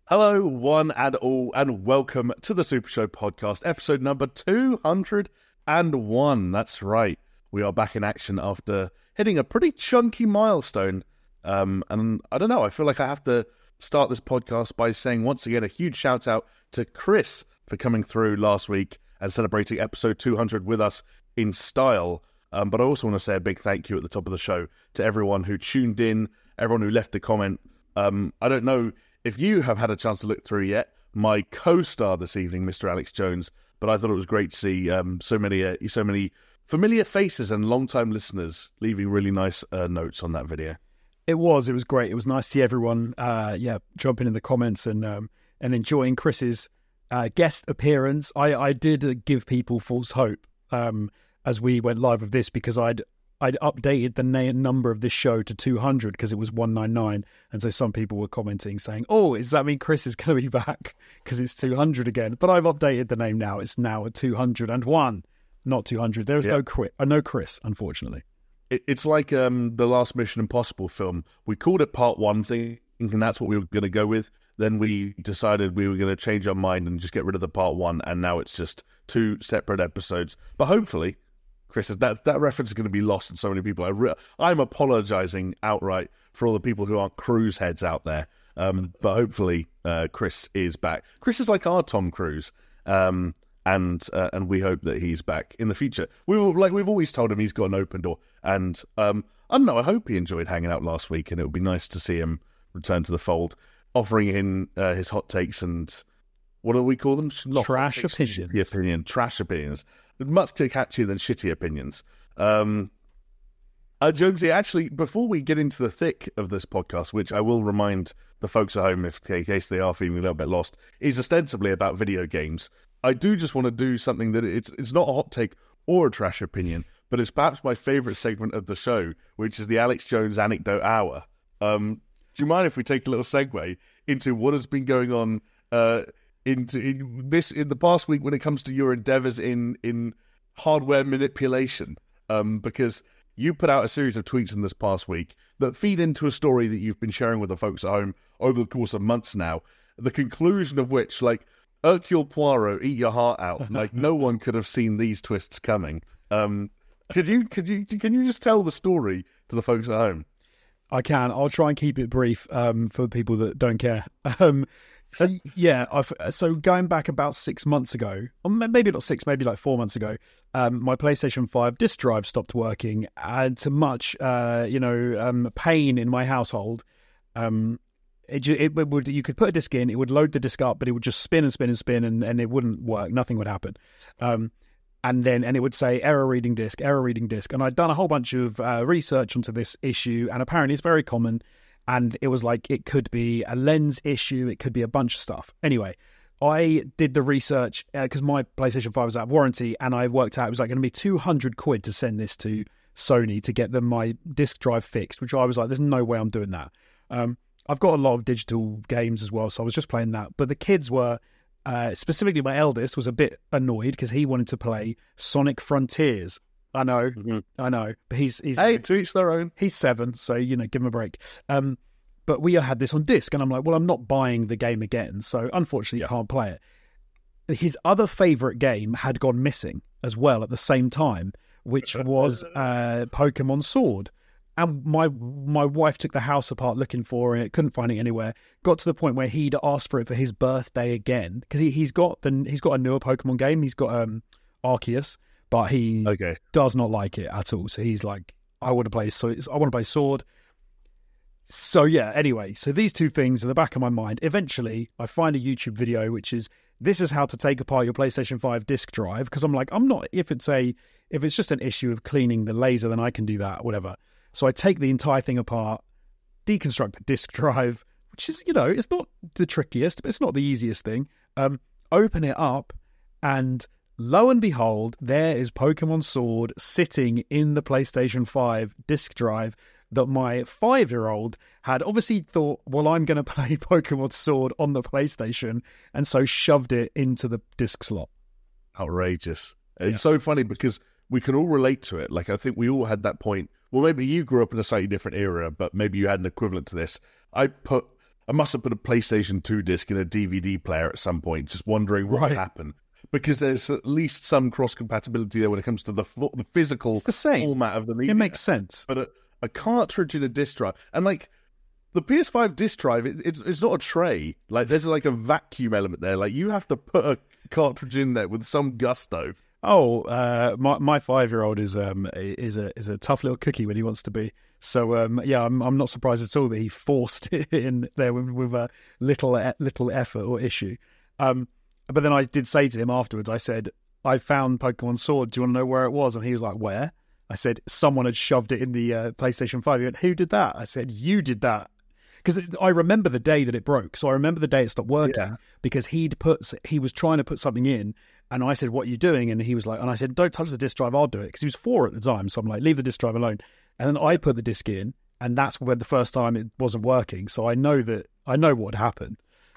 Hello, one and all, and welcome to the Super Show podcast, episode number 201. That's right. We are back in action after hitting a pretty chunky milestone. And I don't know, I feel like I have to start this podcast by saying once again a huge shout out to Chris for coming through last week and celebrating episode 200 with us in style. But I also want to say a big thank you at the top of the show to everyone who tuned in, everyone who left a comment. I don't know if you have had a chance to look through yet, my co-star this evening, Mr. Alex Jones, but I thought it was great to see so many familiar faces and long-time listeners leaving really nice notes on that video. It was great. It was nice to see everyone, jumping in the comments and enjoying Chris's guest appearance. I did give people false hope as we went live with this because I'd updated the number of this show to 200 because it was 199, and so some people were commenting saying, "Oh, does that mean Chris is going to be back because it's 200 again?" But I've updated the name now; it's now at 201, not 200. There is no Chris, unfortunately. It's like the last Mission Impossible film. We called it Part 1, thinking that's what we were going to go with. Then we decided we were going to change our mind and just get rid of the Part 1, and now it's just two separate episodes. But hopefully, Chris, that reference is going to be lost in so many people. I'm apologising outright for all the people who aren't cruise heads out there. But hopefully, Chris is back. Chris is like our Tom Cruise, and we hope that he's back in the future. We've always told him he's got an open door, and I don't know. I hope he enjoyed hanging out last week, and it would be nice to see him return to the fold, offering in his hot takes and what do we call them? Trash opinions. Trash opinions. Much catchier than shitty opinions. Jonesy, actually, before we get into the thick of this podcast, which I will remind the folks at home, in case they are feeling a little bit lost, is ostensibly about video games. I do just want to do something that it's not a hot take or a trash opinion, but it's perhaps my favourite segment of the show, which is the Alex Jones Anecdote Hour. Do you mind if we take a little segue into what has been going on in the past week when it comes to your endeavours in hardware manipulation? Because you put out a series of tweets in this past week that feed into a story that you've been sharing with the folks at home over the course of months now, the conclusion of which, like, Hercule Poirot, eat your heart out. Like, no one could have seen these twists coming. Can you just tell the story to the folks at home? I can. I'll try and keep it brief for people that don't care. So going back about 6 months ago, or maybe not 6, maybe like 4 months ago, my PlayStation 5 disk drive stopped working, and to much, pain in my household. You could put a disc in, it would load the disc up, but it would just spin and spin and spin, and it wouldn't work. Nothing would happen. And it would say error reading disk. And I'd done a whole bunch of research onto this issue, and apparently it's very common. And it was like, it could be a lens issue, it could be a bunch of stuff. Anyway, I did the research because my PlayStation 5 was out of warranty, and I worked out it was like going to be 200 quid to send this to Sony to get them my disc drive fixed, which I was like, there's no way I'm doing that. I've got a lot of digital games as well, so I was just playing that. But the kids were, specifically my eldest, was a bit annoyed because he wanted to play Sonic Frontiers. I know, but he's hey, to each their own. He's 7, so give him a break. But we had this on disc, and I'm like, well, I'm not buying the game again, so unfortunately, you can't play it. His other favourite game had gone missing as well at the same time, which was Pokemon Sword. And my wife took the house apart looking for it, couldn't find it anywhere. Got to the point where he'd asked for it for his birthday again because he's got a newer Pokemon game. He's got Arceus. But he does not like it at all. So he's like, I want to play Sword. So yeah, anyway, so these two things in the back of my mind. Eventually, I find a YouTube video, which is, this is how to take apart your PlayStation 5 disk drive. Because I'm like, if it's just an issue of cleaning the laser, then I can do that, whatever. So I take the entire thing apart, deconstruct the disk drive, which is, it's not the trickiest, but it's not the easiest thing. Open it up, and lo and behold, there is Pokemon Sword sitting in the PlayStation 5 disk drive that my 5-year-old had obviously thought, well, I'm going to play Pokemon Sword on the PlayStation, and so shoved it into the disk slot. Outrageous. It's so funny because we can all relate to it. Like, I think we all had that point. Well, maybe you grew up in a slightly different era, but maybe you had an equivalent to this. I put I must have put a PlayStation 2 disc in a DVD player at some point, just wondering what happened. Because there's at least some cross-compatibility there when it comes to the physical format of the media. It makes sense. But a cartridge in a disc drive, and like the PS5 disc drive, it's not a tray. Like there's like a vacuum element there. Like you have to put a cartridge in there with some gusto. Oh, my 5-year-old is a tough little cookie when he wants to be. So I'm not surprised at all that he forced it in there with a little effort or issue. But then I did say to him afterwards, I said, I found Pokemon Sword. Do you want to know where it was? And he was like, where? I said, someone had shoved it in the PlayStation 5. He went, who did that? I said, you did that. Because I remember the day that it broke. So I remember the day it stopped working because he was trying to put something in. And I said, what are you doing? And he was like, and I said, don't touch the disc drive, I'll do it. Because he was 4 at the time. So I'm like, leave the disc drive alone. And then I put the disc in. And that's when the first time it wasn't working. So I know what happened.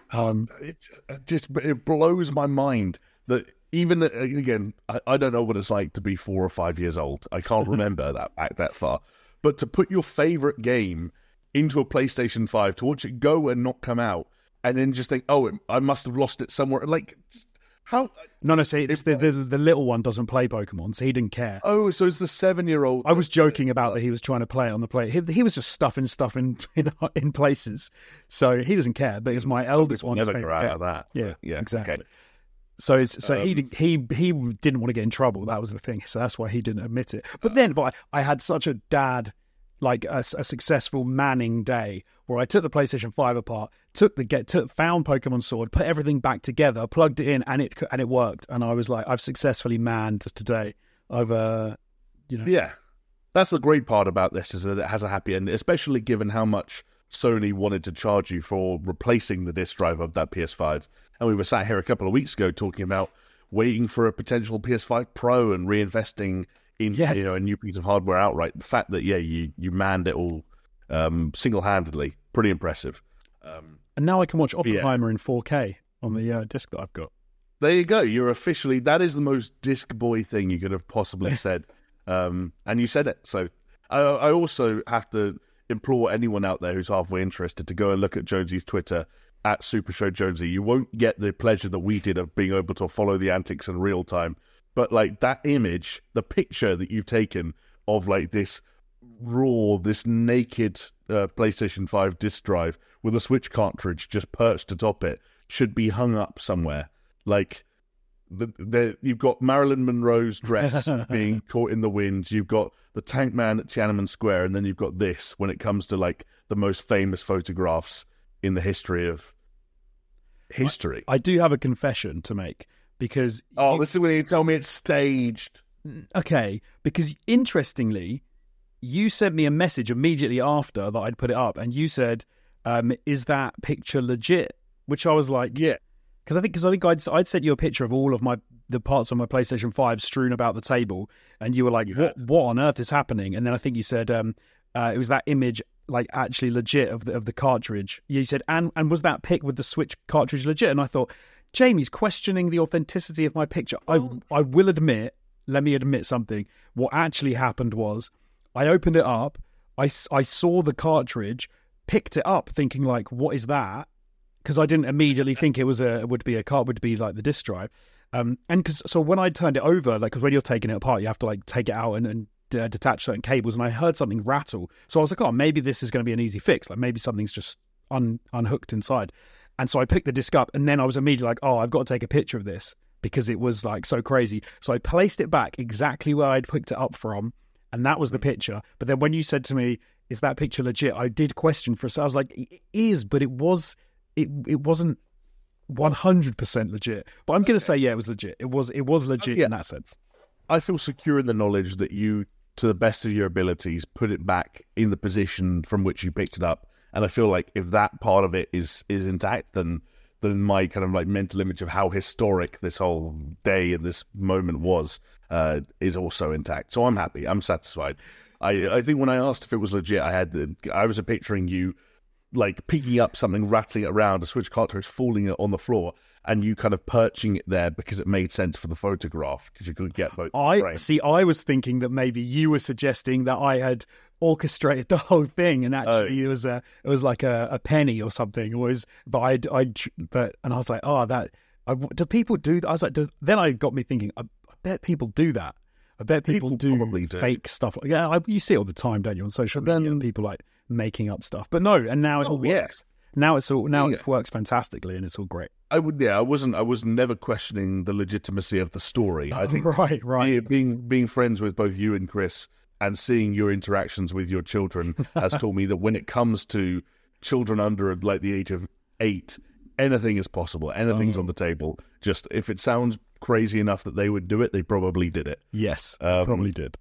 It blows my mind that even again, I don't know what it's like to be 4 or 5 years old. I can't remember that back that far. But to put your favorite game into a PlayStation 5, to watch it go and not come out, and then just think, oh, I must have lost it somewhere. Like how? No. See, it's the little one doesn't play Pokemon, so he didn't care. Oh, so it's the 7-year-old. I was joking about that he was trying to play it on the play. He was just stuffing stuff in places, so he doesn't care. But it was my eldest one's never favorite. grow out of that. Yeah, exactly. Okay. So he didn't want to get in trouble. That was the thing. So that's why he didn't admit it. But I had such a like a successful manning day where I took the PlayStation 5 apart, found Pokemon Sword, put everything back together, plugged it in, and it worked. And I was like, I've successfully manned today. Yeah, that's the great part about this, is that it has a happy end, especially given how much Sony wanted to charge you for replacing the disc drive of that PS5. And we were sat here a couple of weeks ago talking about waiting for a potential PS5 Pro and reinvesting in a new piece of hardware outright. The fact that you manned it all single-handedly, pretty impressive. And now I can watch Oppenheimer in 4K on the disc that I've got. There you go. That is the most disc boy thing you could have possibly said. And you said it. So I also have to implore anyone out there who's halfway interested to go and look at Jonesy's Twitter at Super Show Jonesy. You won't get the pleasure that we did of being able to follow the antics in real time. But like that image, the picture that you've taken of like this this naked PlayStation 5 disc drive with a Switch cartridge just perched atop it, should be hung up somewhere. Like you've got Marilyn Monroe's dress being caught in the wind. You've got the Tank Man at Tiananmen Square, and then you've got this when it comes to like the most famous photographs in the history of history. I do have a confession to make. Because this is when you tell me it's staged. Okay, because interestingly, you sent me a message immediately after that I'd put it up, and you said, "Is that picture legit?" Which I was like, "Yeah," because I think I'd sent you a picture of all of the parts of my PlayStation 5 strewn about the table, and you were like, "What on earth is happening?" And then I think you said, "It was that image." Like actually legit of the cartridge. You said, and was that pic with the Switch cartridge legit? And I thought, Jamie's questioning the authenticity of my picture. I will admit, let me admit something. What actually happened was I opened it up. I saw the cartridge, picked it up thinking like, what is that? Because I didn't immediately think it would be like the disc drive. So when I turned it over, like, because when you're taking it apart, you have to like take it out and detach certain cables, and I heard something rattle. So I was like, oh, maybe this is going to be an easy fix. Like maybe something's just unhooked inside. And so I picked the disc up, and then I was immediately like, oh, I've got to take a picture of this because it was like so crazy. So I placed it back exactly where I'd picked it up from, and that was the picture. But then when you said to me, is that picture legit? I did question for a second. I was like, it is, but it wasn't 100% legit. But I'm going to say, yeah, it was legit. It was legit in that sense. I feel secure in the knowledge that you, to the best of your abilities, put it back in the position from which you picked it up. And I feel like if that part of it is intact, then my kind of like mental image of how historic this whole day and this moment was is also intact. So I'm happy. I'm satisfied. I think when I asked if it was legit, I was picturing you like picking up something, rattling it around, a Switch cartridge falling on the floor, and you kind of perching it there because it made sense for the photograph because you could get both. I was thinking that maybe you were suggesting that I had orchestrated the whole thing, and actually it was like a penny or something. It was, but and I was like, do people do that? I was like, then I got me thinking, I bet people do that. I bet people do fake stuff. Yeah, you see it all the time, don't you, on social media? People like making up stuff. But no, and now it all works. Now it works fantastically, and it's all great. I was never questioning the legitimacy of the story. I think right. Being friends with both you and Chris and seeing your interactions with your children has taught me that when it comes to children under like the age of 8, anything is possible. Anything's on the table. Just if it sounds crazy enough that they would do it, they probably did it. Yes, probably did.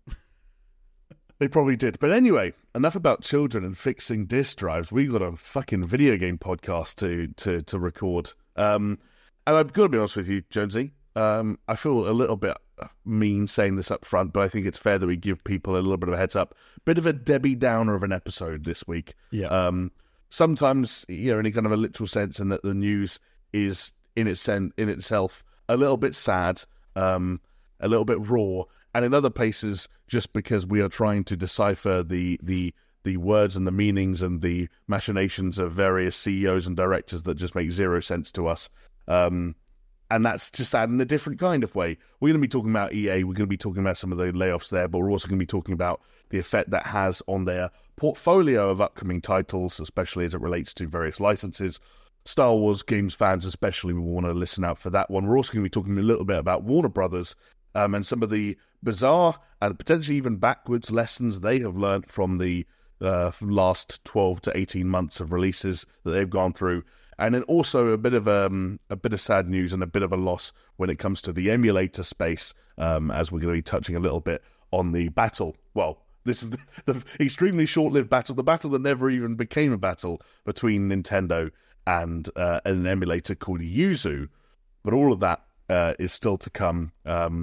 They probably did. But anyway, enough about children and fixing disk drives. We got a fucking video game podcast to record. And I've got to be honest with you, Jonesy. I feel a little bit mean saying this up front, but I think it's fair that we give people a little bit of a heads up. Bit of a Debbie Downer of an episode this week. Yeah. Sometimes, in any kind of a literal sense, and that the news is in itself a little bit sad, a little bit raw, and in other places, just because we are trying to decipher the words and the meanings and the machinations of various CEOs and directors that just make zero sense to us. And that's just sad in a different kind of way. We're going to be talking about EA. We're going to be talking about some of the layoffs there, but we're also going to be talking about the effect that has on their portfolio of upcoming titles, especially as it relates to various licenses. Star Wars games fans especially will want to listen out for that one. We're also going to be talking a little bit about Warner Brothers and some of the bizarre and potentially even backwards lessons they have learned from the last 12 to 18 months of releases that they've gone through. And then also a bit of sad news and a bit of a loss when it comes to the emulator space, as we're going to be touching a little bit on the battle. Well, this is the extremely short-lived battle, the battle that never even became a battle between Nintendo and an emulator called Yuzu. But all of that is still to come.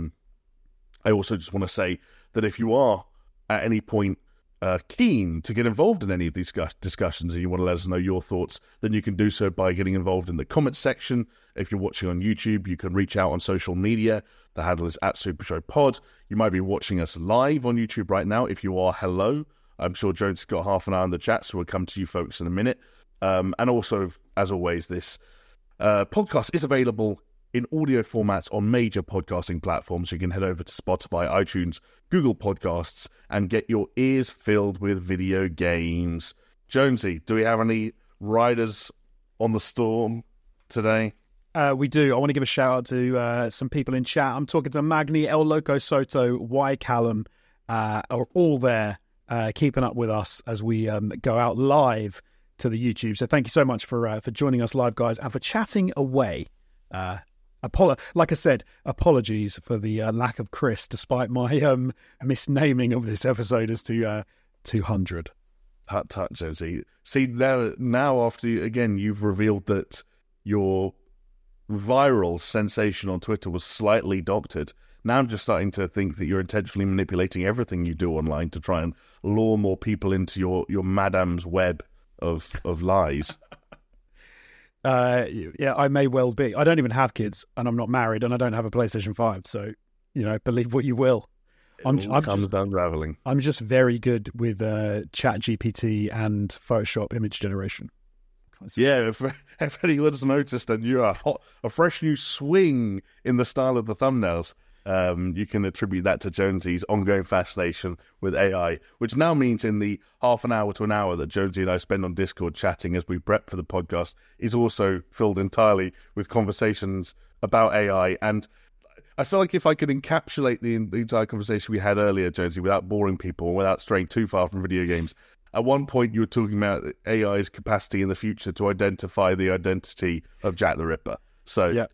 I also just want to say that if you are at any point keen to get involved in any of these discussions and you want to let us know your thoughts, then you can do so by getting involved in the comments section. If you're watching on YouTube, you can reach out on social media. The handle is @SuperShowPod. You might be watching us live on YouTube right now. If you are, hello. I'm sure Jones has got half an eye on the chat, so we'll come to you folks in a minute. And also, as always, this podcast is available in audio formats on major podcasting platforms. You can head over to Spotify, iTunes, Google Podcasts, and get your ears filled with video games. Jonesy, do we have any riders on the storm today? We do. I want to give a shout out to some people in chat. I'm talking to Magni, El Loco Soto, Y Callum, are all there keeping up with us as we go out live to the YouTube. So thank you so much for joining us live, guys, and for chatting away. Like I said, apologies for the lack of Chris, despite my misnaming of this episode as to 200. Tut, Jonesy. See, now after, again, you've revealed that your viral sensation on Twitter was slightly doctored. Now I'm just starting to think that you're intentionally manipulating everything you do online to try and lure more people into your madame's web of lies. Yeah, I may well be. I don't even have kids, and I'm not married, and I don't have a PlayStation 5. So, believe what you will. I'm just unraveling. I'm just very good with ChatGPT and Photoshop image generation. Yeah, if anyone's noticed a fresh new swing in the style of the thumbnails, you can attribute that to Jonesy's ongoing fascination with AI, which now means in the half an hour to an hour that Jonesy and I spend on Discord chatting as we prep for the podcast is also filled entirely with conversations about AI. And I feel like if I could encapsulate the entire conversation we had earlier, Jonesy, without boring people, without straying too far from video games, at one point you were talking about AI's capacity in the future to identify the identity of Jack the Ripper. So, yeah.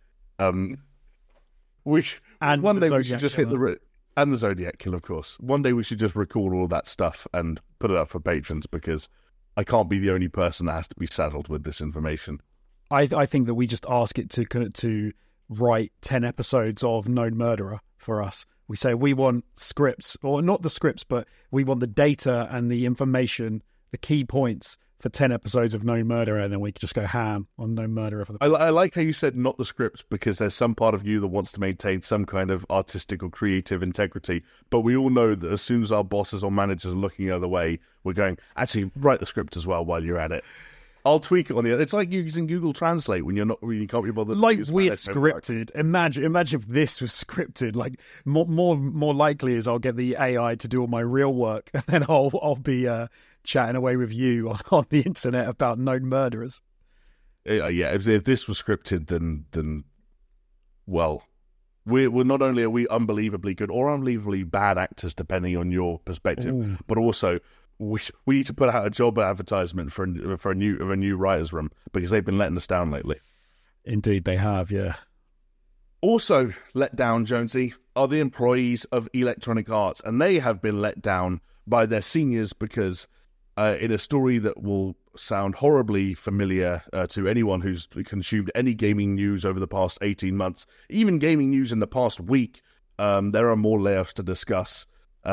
One day we should just hit and the Zodiac Killer, of course. One day we should just record all that stuff and put it up for patrons, because I can't be the only person that has to be saddled with this information. I think that we just ask it to write 10 episodes of Known Murderer for us. We say we want scripts, or not the scripts, but we want the data and the information, the key points for 10 episodes of No Murderer, and then we could just go ham on No Murderer for the... I like how you said not the script, because there's some part of you that wants to maintain some kind of artistic or creative integrity, but we all know that as soon as our bosses or managers are looking the other way, we're going, actually, write the script as well while you're at it. I'll tweak it on the... It's like using Google Translate when you can't be bothered. Like we're scripted. Imagine if this was scripted. Like more likely is I'll get the AI to do all my real work, and then I'll be chatting away with you on the internet about known murderers. Yeah, if this was scripted, then well, we're not only are we unbelievably good or unbelievably bad actors, depending on your perspective, but also we need to put out a job advertisement for a new writers' room, because they've been letting us down lately. Indeed, they have. Yeah. Also let down, Jonesy, are the employees of Electronic Arts, and they have been let down by their seniors because in a story that will sound horribly familiar to anyone who's consumed any gaming news over the past 18 months, even gaming news in the past week, there are more layoffs to discuss.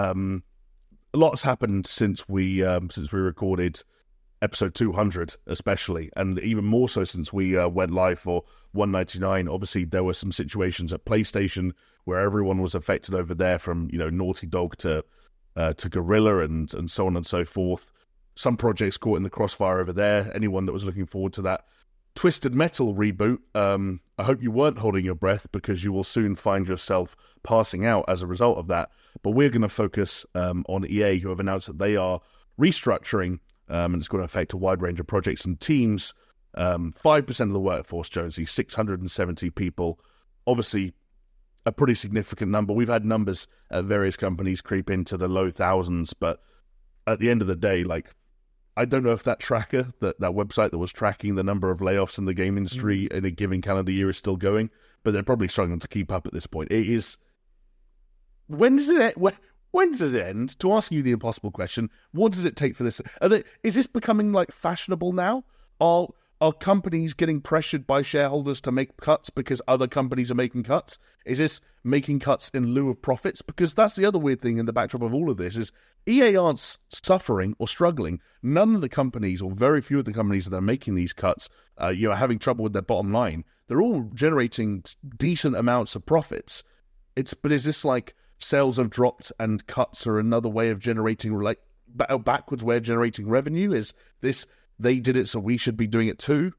A lot's happened since we recorded episode 200, especially, and even more so since we went live for 199. Obviously, there were some situations at PlayStation where everyone was affected over there, from Naughty Dog to Guerrilla and so on and so forth. Some projects caught in the crossfire over there. Anyone that was looking forward to that Twisted Metal reboot, I hope you weren't holding your breath, because you will soon find yourself passing out as a result of that. But we're going to focus on EA, who have announced that they are restructuring, and it's going to affect a wide range of projects and teams. 5% of the workforce, Jonesy, 670 people. Obviously, a pretty significant number. We've had numbers at various companies creep into the low thousands, but at the end of the day, I don't know if that tracker, that website that was tracking the number of layoffs in the game industry in a given calendar year, is still going, but they're probably struggling to keep up at this point. It is... When does it end? To ask you the impossible question, what does it take for this? Is this becoming fashionable now? Are companies getting pressured by shareholders to make cuts because other companies are making cuts? Is this making cuts in lieu of profits? Because that's the other weird thing in the backdrop of all of this is EA aren't suffering or struggling. None of the companies, or very few of the companies that are making these cuts, are having trouble with their bottom line. They're all generating decent amounts of profits. But is this sales have dropped and cuts are another way of generating, a backwards way of generating revenue? Is this... They did it, so we should be doing it too.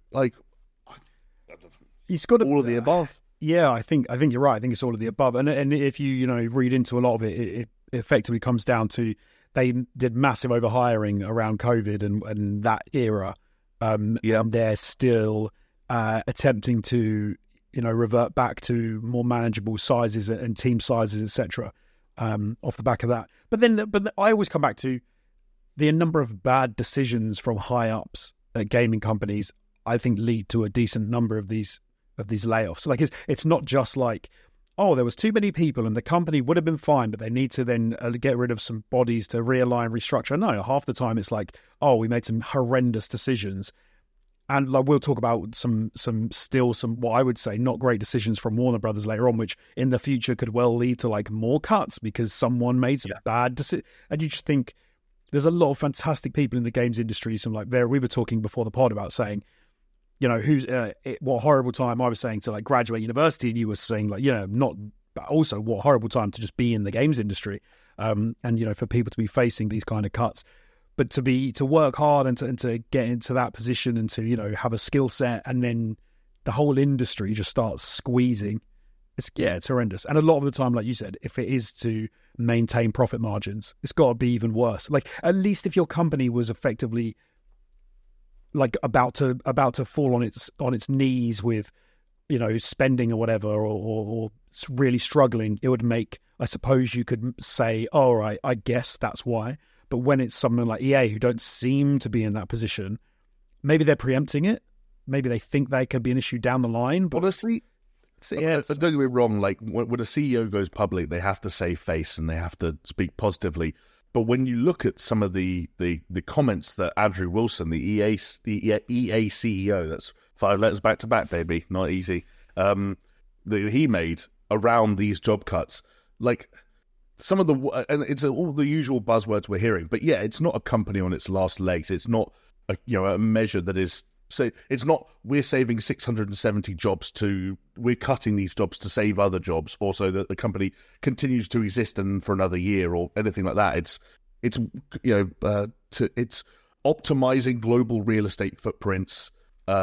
He's got all of the above. Yeah, I think you're right. I think it's all of the above. And if you read into a lot of it, it effectively comes down to they did massive overhiring around COVID and that era. They're still attempting to revert back to more manageable sizes and team sizes, etc. Off the back of that. But I always come back to the number of bad decisions from high-ups at gaming companies, I think, lead to a decent number of these layoffs. It's not just there was too many people and the company would have been fine, but they need to then get rid of some bodies to realign, restructure. No, half the time it's we made some horrendous decisions. And we'll talk about some what I would say not great decisions from Warner Brothers later on, which in the future could well lead to more cuts because someone made some bad decisions. And you just think... There's a lot of fantastic people in the games industry. We were talking before the pod about saying, what horrible time I was saying to graduate university, and you were saying not, but also what horrible time to just be in the games industry, and for people to be facing these kind of cuts, but to work hard and to get into that position and to have a skill set, and then the whole industry just starts squeezing. It's horrendous. And a lot of the time, like you said, if it is to maintain profit margins, it's got to be even worse. At least if your company was effectively about to fall on its knees with spending or whatever, or really struggling, it would make, I suppose you could say, all right, I guess that's why. But when it's someone like EA who don't seem to be in that position, maybe they're preempting it. Maybe they think they could be an issue down the line. But honestly, don't get me wrong, when a CEO goes public, they have to save face and they have to speak positively. But when you look at some of the comments that Andrew Wilson, the EA CEO, that's 5 letters back to back, baby, not easy, that he made around these job cuts, some of and it's all the usual buzzwords we're hearing. But yeah, it's not a company on its last legs. It's not a measure that is. So it's not we're saving 670 jobs we're cutting these jobs to save other jobs, or so that the company continues to exist and for another year or anything like that. It's optimizing global real estate footprints.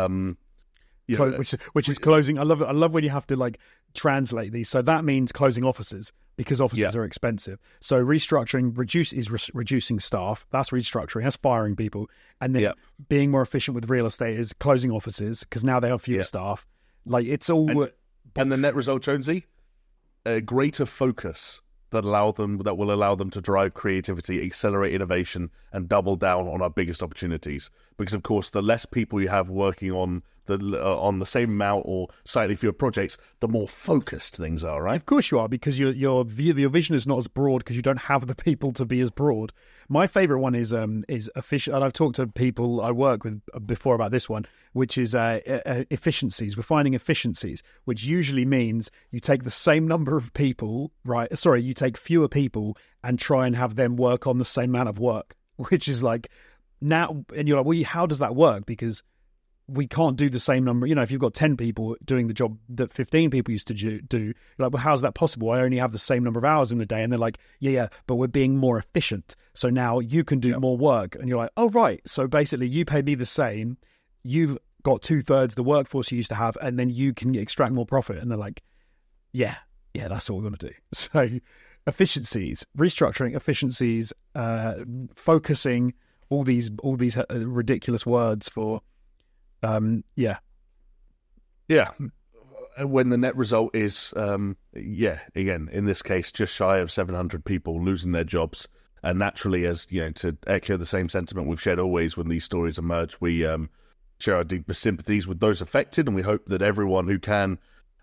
Which is closing. I love when you have to like translate these. So that means closing offices because offices are expensive. So restructuring reducing staff. That's restructuring. That's firing people. And then being more efficient with real estate is closing offices because now they have fewer staff. Like it's all. And the net result, Jonesy, a greater focus that will allow them to drive creativity, accelerate innovation, and double down on our biggest opportunities. Because of course, the less people you have working on the same amount or slightly fewer projects, the more focused things are, right? Of course you are, because your vision is not as broad because you don't have the people to be as broad. My favorite one is efficient, and I've talked to people I work with before about this one, which is efficiencies. We're finding efficiencies, which usually means you take the same number of people, right? Sorry, you take fewer people and try and have them work on the same amount of work, which is like now, and you're like, well, how does that work? Because we can't do the same number. If you've got 10 people doing the job that 15 people used to do, you're like, well, how's that possible? I only have the same number of hours in the day. And they're like, yeah, but we're being more efficient. So now you can do more work. And you're like, oh, right. So basically you pay me the same. You've got 2/3 the workforce you used to have, and then you can extract more profit. And they're like, yeah, that's what we're going to do. So efficiencies, restructuring, efficiencies, focusing, all these ridiculous words for... When the net result is again in this case just shy of 700 people losing their jobs, and naturally, as to echo the same sentiment we've shared always when these stories emerge, we share our deepest sympathies with those affected, and we hope that everyone who can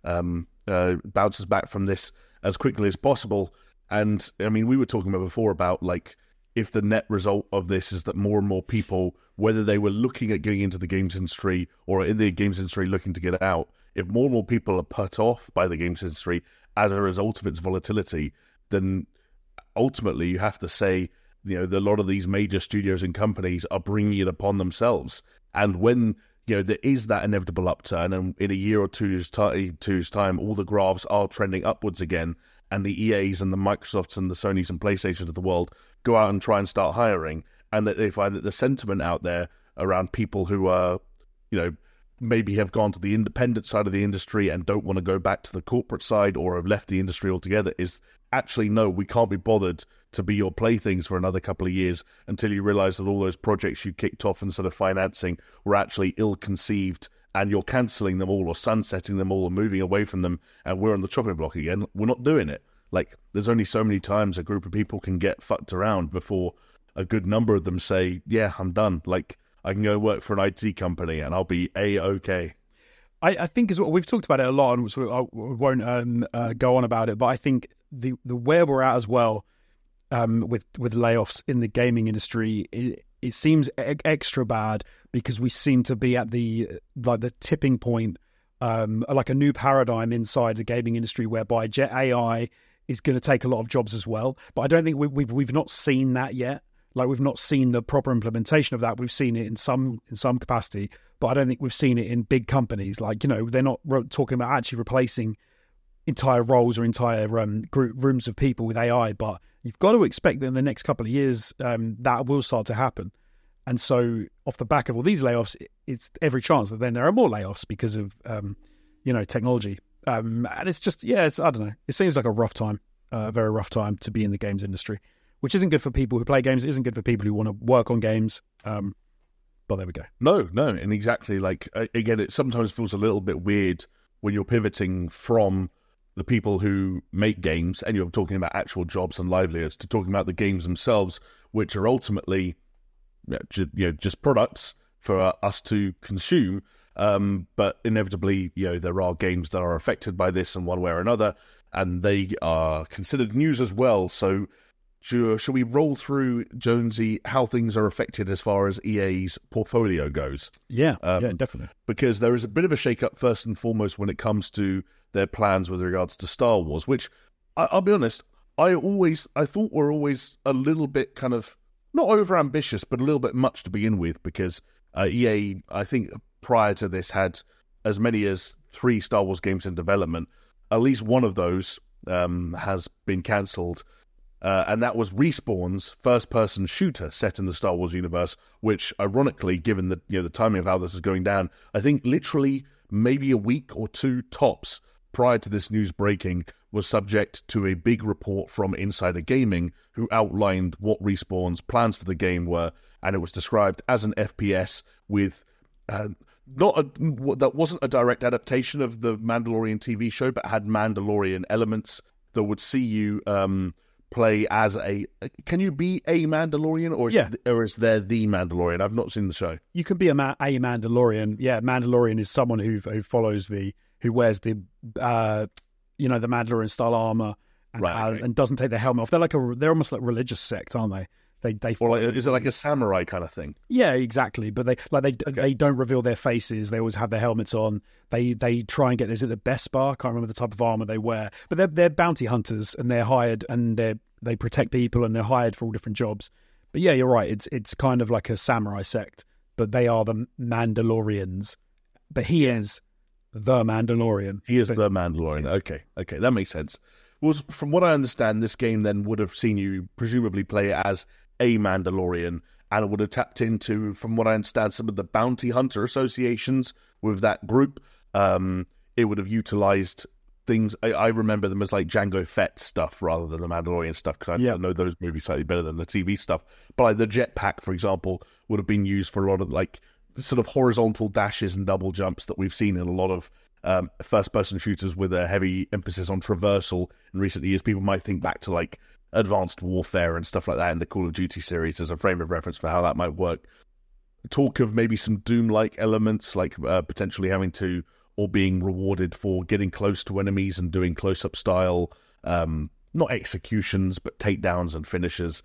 bounces back from this as quickly as possible. And I mean, we were talking about before about like, if the net result of this is that more and more people, whether they were looking at getting into the games industry or in the games industry looking to get out, if more and more people are put off by the games industry as a result of its volatility, then ultimately you have to say, that a lot of these major studios and companies are bringing it upon themselves. And when, there is that inevitable upturn, and in a year or two's time, all the graphs are trending upwards again, and the EAs and the Microsofts and the Sonys and PlayStations of the world go out and try and start hiring, and that they find that the sentiment out there around people who are, maybe have gone to the independent side of the industry and don't want to go back to the corporate side or have left the industry altogether is actually, no, we can't be bothered to be your playthings for another couple of years until you realize that all those projects you kicked off instead of financing were actually ill-conceived and you're cancelling them all or sunsetting them all or moving away from them, and we're on the chopping block again. We're not doing it. Like, there's only so many times a group of people can get fucked around before a good number of them say, yeah, I'm done. Like, I can go work for an IT company and I'll be A-okay. I think as well, we've talked about it a lot, and so I won't go on about it, but I think the where we're at as well with layoffs in the gaming industry, it seems extra bad because we seem to be at the tipping point, like a new paradigm inside the gaming industry whereby AI is going to take a lot of jobs as well. But I don't think we've not seen that yet. Like, we've not seen the proper implementation of that. We've seen it in some capacity, but I don't think we've seen it in big companies. Like, they're not talking about actually replacing entire roles or entire rooms of people with AI, but you've got to expect that in the next couple of years that will start to happen. And so off the back of all these layoffs, it's every chance that then there are more layoffs because of, technology. And it's just, I don't know. It seems like a rough time, a very rough time to be in the games industry, which isn't good for people who play games. It isn't good for people who want to work on games. But there we go. No. And exactly, like, again, it sometimes feels a little bit weird when you're pivoting from the people who make games and you're talking about actual jobs and livelihoods to talking about the games themselves, which are ultimately just products for us to consume. But inevitably, there are games that are affected by this in one way or another, and they are considered news as well. So should we roll through, Jonesy, how things are affected as far as EA's portfolio goes? Yeah, definitely. Because there is a bit of a shake-up first and foremost when it comes to their plans with regards to Star Wars, which, I'll be honest, I thought were always a little bit kind of not over-ambitious, but a little bit much to begin with, because EA, I think, prior to this, had as many as 3 Star Wars games in development. At least one of those has been cancelled, and that was Respawn's first-person shooter set in the Star Wars universe, which, ironically, given the timing of how this is going down, I think literally maybe a week or 2 tops prior to this news breaking, was subject to a big report from Insider Gaming, who outlined what Respawn's plans for the game were, and it was described as an FPS with that wasn't a direct adaptation of the Mandalorian TV show, but had Mandalorian elements that would see you play as a... Can you be a Mandalorian, or is there the Mandalorian? I've not seen the show. You can be a Mandalorian. Yeah, Mandalorian is someone who follows who wears the the Mandalorian style armor and doesn't take their helmet off. They're almost like religious sect, aren't they? Is it like a samurai kind of thing? Yeah, exactly. But they don't reveal their faces. They always have their helmets on. They try and get, is it the Bespar? I can't remember the type of armor they wear. But they're bounty hunters, and they're hired, and they protect people, and they're hired for all different jobs. But yeah, you're right. It's kind of like a samurai sect, but they are the Mandalorians. But he is the Mandalorian. He is the Mandalorian. Okay, that makes sense. Well, from what I understand, this game then would have seen you presumably play it as a Mandalorian, and it would have tapped into, from what I understand, some of the bounty hunter associations with that group. It would have utilized things. I remember them as like Jango Fett stuff rather than the Mandalorian stuff, because I know those movies slightly better than the TV stuff. But like the jetpack, for example, would have been used for a lot of like sort of horizontal dashes and double jumps that we've seen in a lot of first-person shooters with a heavy emphasis on traversal in recent years. People might think back to like Advanced Warfare and stuff like that in the Call of Duty series as a frame of reference for how that might work. Talk of maybe some Doom-like elements, like potentially having to, or being rewarded for getting close to enemies and doing close-up style, not executions, but takedowns and finishes.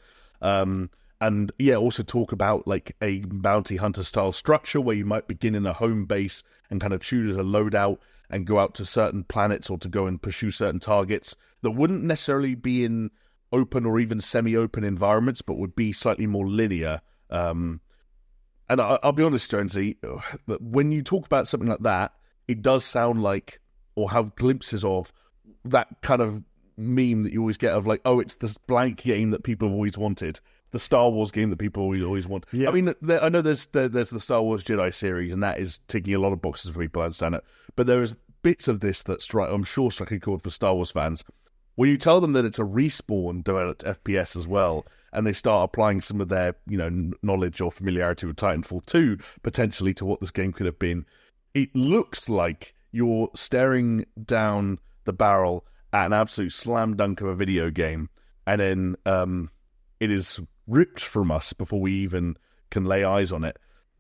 And yeah, also talk about like a bounty hunter style structure where you might begin in a home base and kind of choose a loadout and go out to certain planets or to go and pursue certain targets that wouldn't necessarily be in open or even semi-open environments, but would be slightly more linear. And I'll be honest, Jonesy, that when you talk about something like that, it does sound like, or have glimpses of, that kind of meme that you always get of like, oh, it's this blank game that people have always wanted. The Star Wars game that people always want. Yeah. I mean, I know there's the Star Wars Jedi series, and that is ticking a lot of boxes for people, I understand it. But there is bits of this that strike a chord for Star Wars fans. When you tell them that it's a Respawn-developed FPS as well, and they start applying some of their knowledge or familiarity with Titanfall 2, potentially, to what this game could have been, it looks like you're staring down the barrel at an absolute slam dunk of a video game, and then it is ripped from us before we even can lay eyes on it.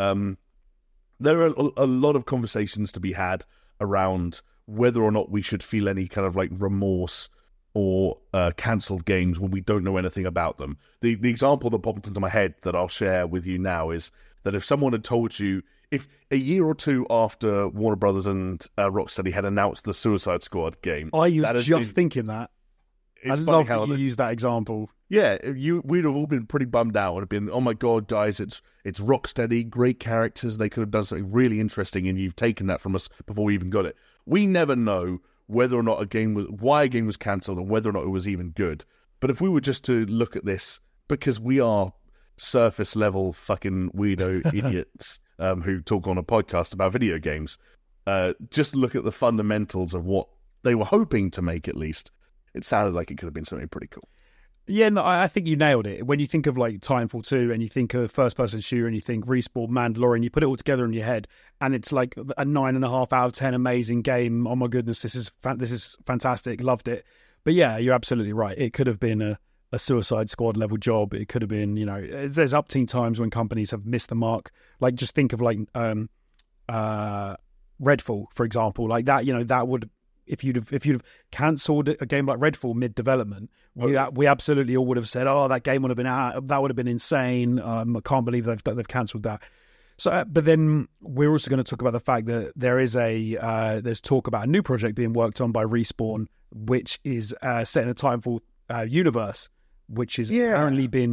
There are a lot of conversations to be had around whether or not we should feel any kind of like remorse or cancelled games when we don't know anything about them. The example that popped into my head that I'll share with you now is that if someone had told you, if a year or two after Warner Brothers and Rocksteady had announced the Suicide Squad game... I was just thinking that. I love that you use that example. Yeah, we'd have all been pretty bummed out. It would have been, oh my God, guys, it's Rocksteady, great characters. They could have done something really interesting, and you've taken that from us before we even got it. We never know whether or not why a game was cancelled, and whether or not it was even good. But if we were just to look at this, because we are surface level fucking weirdo idiots who talk on a podcast about video games, just look at the fundamentals of what they were hoping to make, at least. It sounded like it could have been something pretty cool. Yeah, no, I think you nailed it. When you think of like Titanfall 2 and you think of first-person shooter and you think Respawn, Mandalorian, you put it all together in your head and it's like a 9.5 out of 10 amazing game. Oh my goodness, this is fantastic. Loved it. But yeah, you're absolutely right. It could have been a Suicide Squad level job. It could have been, there's upteen times when companies have missed the mark. Like just think of like Redfall, for example. Like that, that would... If you'd have cancelled a game like Redfall mid-development, we absolutely all would have said, "Oh, that game would have been out. That would have been insane. I can't believe they've cancelled that." So, but then we're also going to talk about the fact that there's talk about a new project being worked on by Respawn, which is set in a Titanfall universe, which is apparently been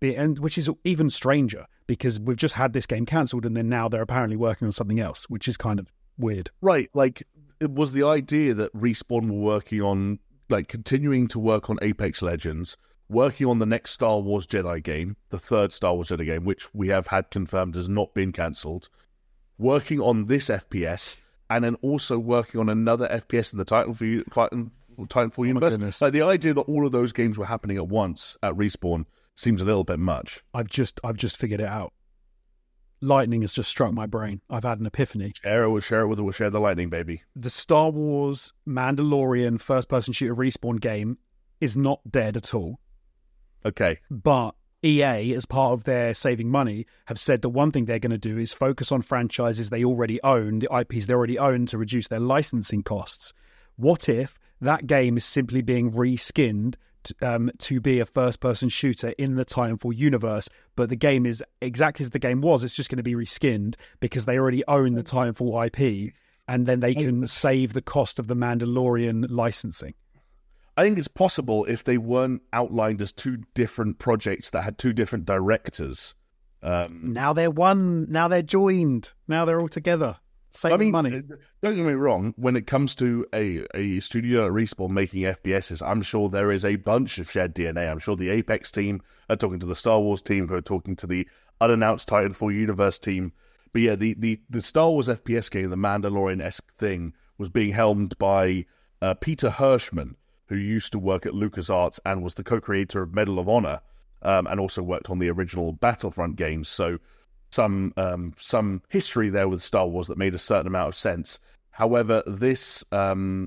And which is even stranger because we've just had this game cancelled and then now they're apparently working on something else, which is kind of weird. Right, like it was the idea that Respawn were working on, like continuing to work on Apex Legends, working on the next Star Wars Jedi game, the third Star Wars Jedi game, which we have had confirmed has not been cancelled, working on this FPS, and then also working on another FPS in the Titanfall universe. Like the idea that all of those games were happening at once at Respawn seems a little bit much. I've just figured it out. Lightning has just struck my brain. I've had an epiphany. Share the lightning, baby. The Star Wars Mandalorian first-person shooter Respawn game is not dead at all. Okay. But EA, as part of their saving money, have said that one thing they're going to do is focus on franchises they already own, the IPs they already own, to reduce their licensing costs. What if that game is simply being reskinned to be a first-person shooter in the Titanfall universe, but the game is exactly as the game was, it's just going to be reskinned because they already own the Titanfall IP, and then they can save the cost of the Mandalorian licensing? I think it's possible if they weren't outlined as two different projects that had two different directors. Now they're one, now they're joined, now they're all together. Saving money. Don't get me wrong, when it comes to a studio at Respawn making FPSs, I'm sure there is a bunch of shared DNA. I'm sure the Apex team are talking to the Star Wars team, who are talking to the unannounced Titanfall universe team. But yeah, the Star Wars FPS game, the Mandalorian-esque thing, was being helmed by Peter Hirschman, who used to work at LucasArts and was the co-creator of Medal of Honor, and also worked on the original Battlefront games. So some history there with Star Wars that made a certain amount of sense. However, this Titanfall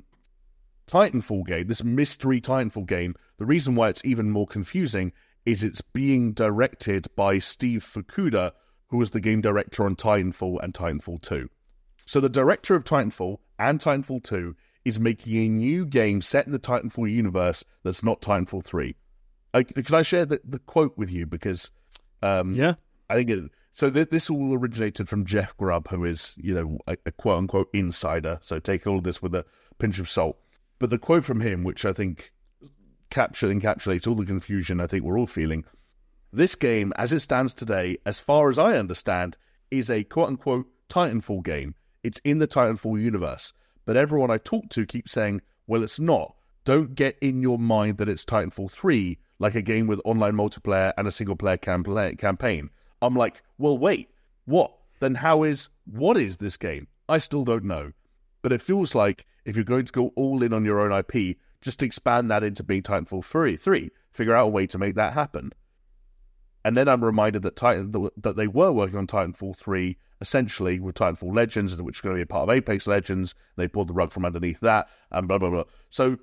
game, this mystery Titanfall game, the reason why it's even more confusing is it's being directed by Steve Fukuda, who was the game director on Titanfall and Titanfall 2. So the director of Titanfall and Titanfall 2 is making a new game set in the Titanfall universe that's not Titanfall 3. Can I share the quote with you? Because yeah, I think it... So this all originated from Jeff Grubb, who is, a quote-unquote insider. So take all of this with a pinch of salt. But the quote from him, which I think encapsulates all the confusion I think we're all feeling, this game, as it stands today, as far as I understand, is a quote-unquote Titanfall game. It's in the Titanfall universe. But everyone I talk to keeps saying, well, it's not. Don't get in your mind that it's Titanfall 3, like a game with online multiplayer and a single-player campaign. I'm like, well, wait, what? Then what is this game? I still don't know. But it feels like if you're going to go all in on your own IP, just expand that into being Titanfall 3. Figure out a way to make that happen. And then I'm reminded that they were working on Titanfall 3, essentially with Titanfall Legends, which is going to be a part of Apex Legends. They pulled the rug from underneath that, and blah, blah, blah. So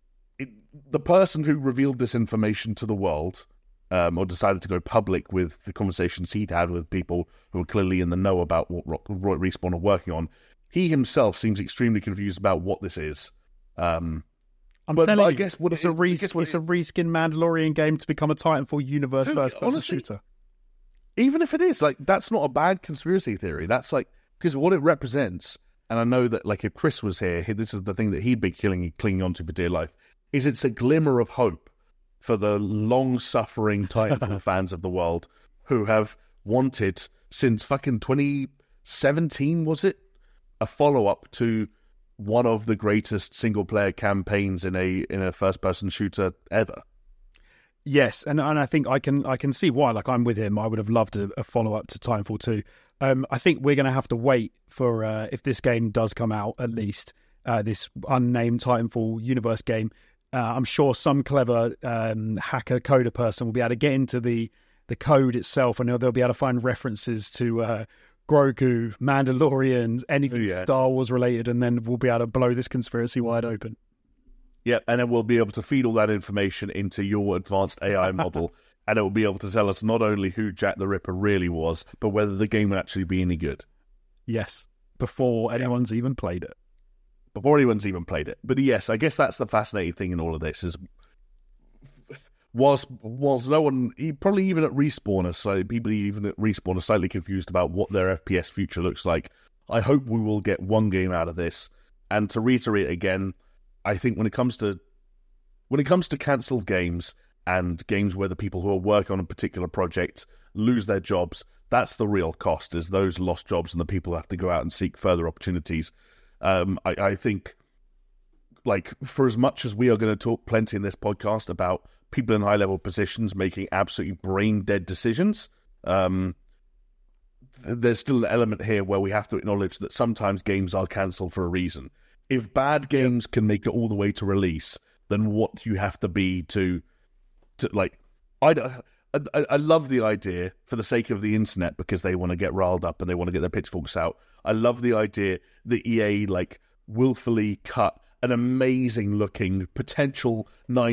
the person who revealed this information to the world... or decided to go public with the conversations he'd had with people who were clearly in the know about what Respawn are working on. He himself seems extremely confused about what this is. I'm telling you, I guess it's a reskin Mandalorian game to become a Titanfall universe first-person shooter. Even if it is, that's not a bad conspiracy theory. That's because what it represents, and I know that if Chris was here, this is the thing that he'd be clinging onto for dear life, is it's a glimmer of hope for the long-suffering Titanfall fans of the world who have wanted, since fucking 2017, was it? A follow-up to one of the greatest single-player campaigns in a first-person shooter ever. Yes, and I think I can see why. I'm with him. I would have loved a follow-up to Titanfall 2. I think we're going to have to wait for, if this game does come out, at least, this unnamed Titanfall universe game, I'm sure some clever hacker coder person will be able to get into the code itself, and they'll be able to find references to Grogu, Mandalorians, anything Star Wars related, and then we'll be able to blow this conspiracy wide open. Yeah, and then we'll be able to feed all that information into your advanced AI model, and it will be able to tell us not only who Jack the Ripper really was, but whether the game will actually be any good. Yes, before anyone's even played it. Before anyone's even played it. But yes, I guess that's the fascinating thing in all of this is, whilst no one, probably even at Respawn, people even at Respawn are slightly confused about what their FPS future looks like, I hope we will get one game out of this. And to reiterate again, I think when it comes to cancelled games, and games where the people who are working on a particular project lose their jobs. That's the real cost, is those lost jobs and the people who have to go out and seek further opportunities. I think, like, for as much as we are going to talk plenty in this podcast about people in high-level positions making absolutely brain-dead decisions, there's still an element here where we have to acknowledge that sometimes games are cancelled for a reason. If bad games can make it all the way to release, then what do you have to be to like... I love the idea, for the sake of the internet, because they want to get riled up and they want to get their pitchforks out. I love the idea that EA, like, willfully cut an amazing-looking, potential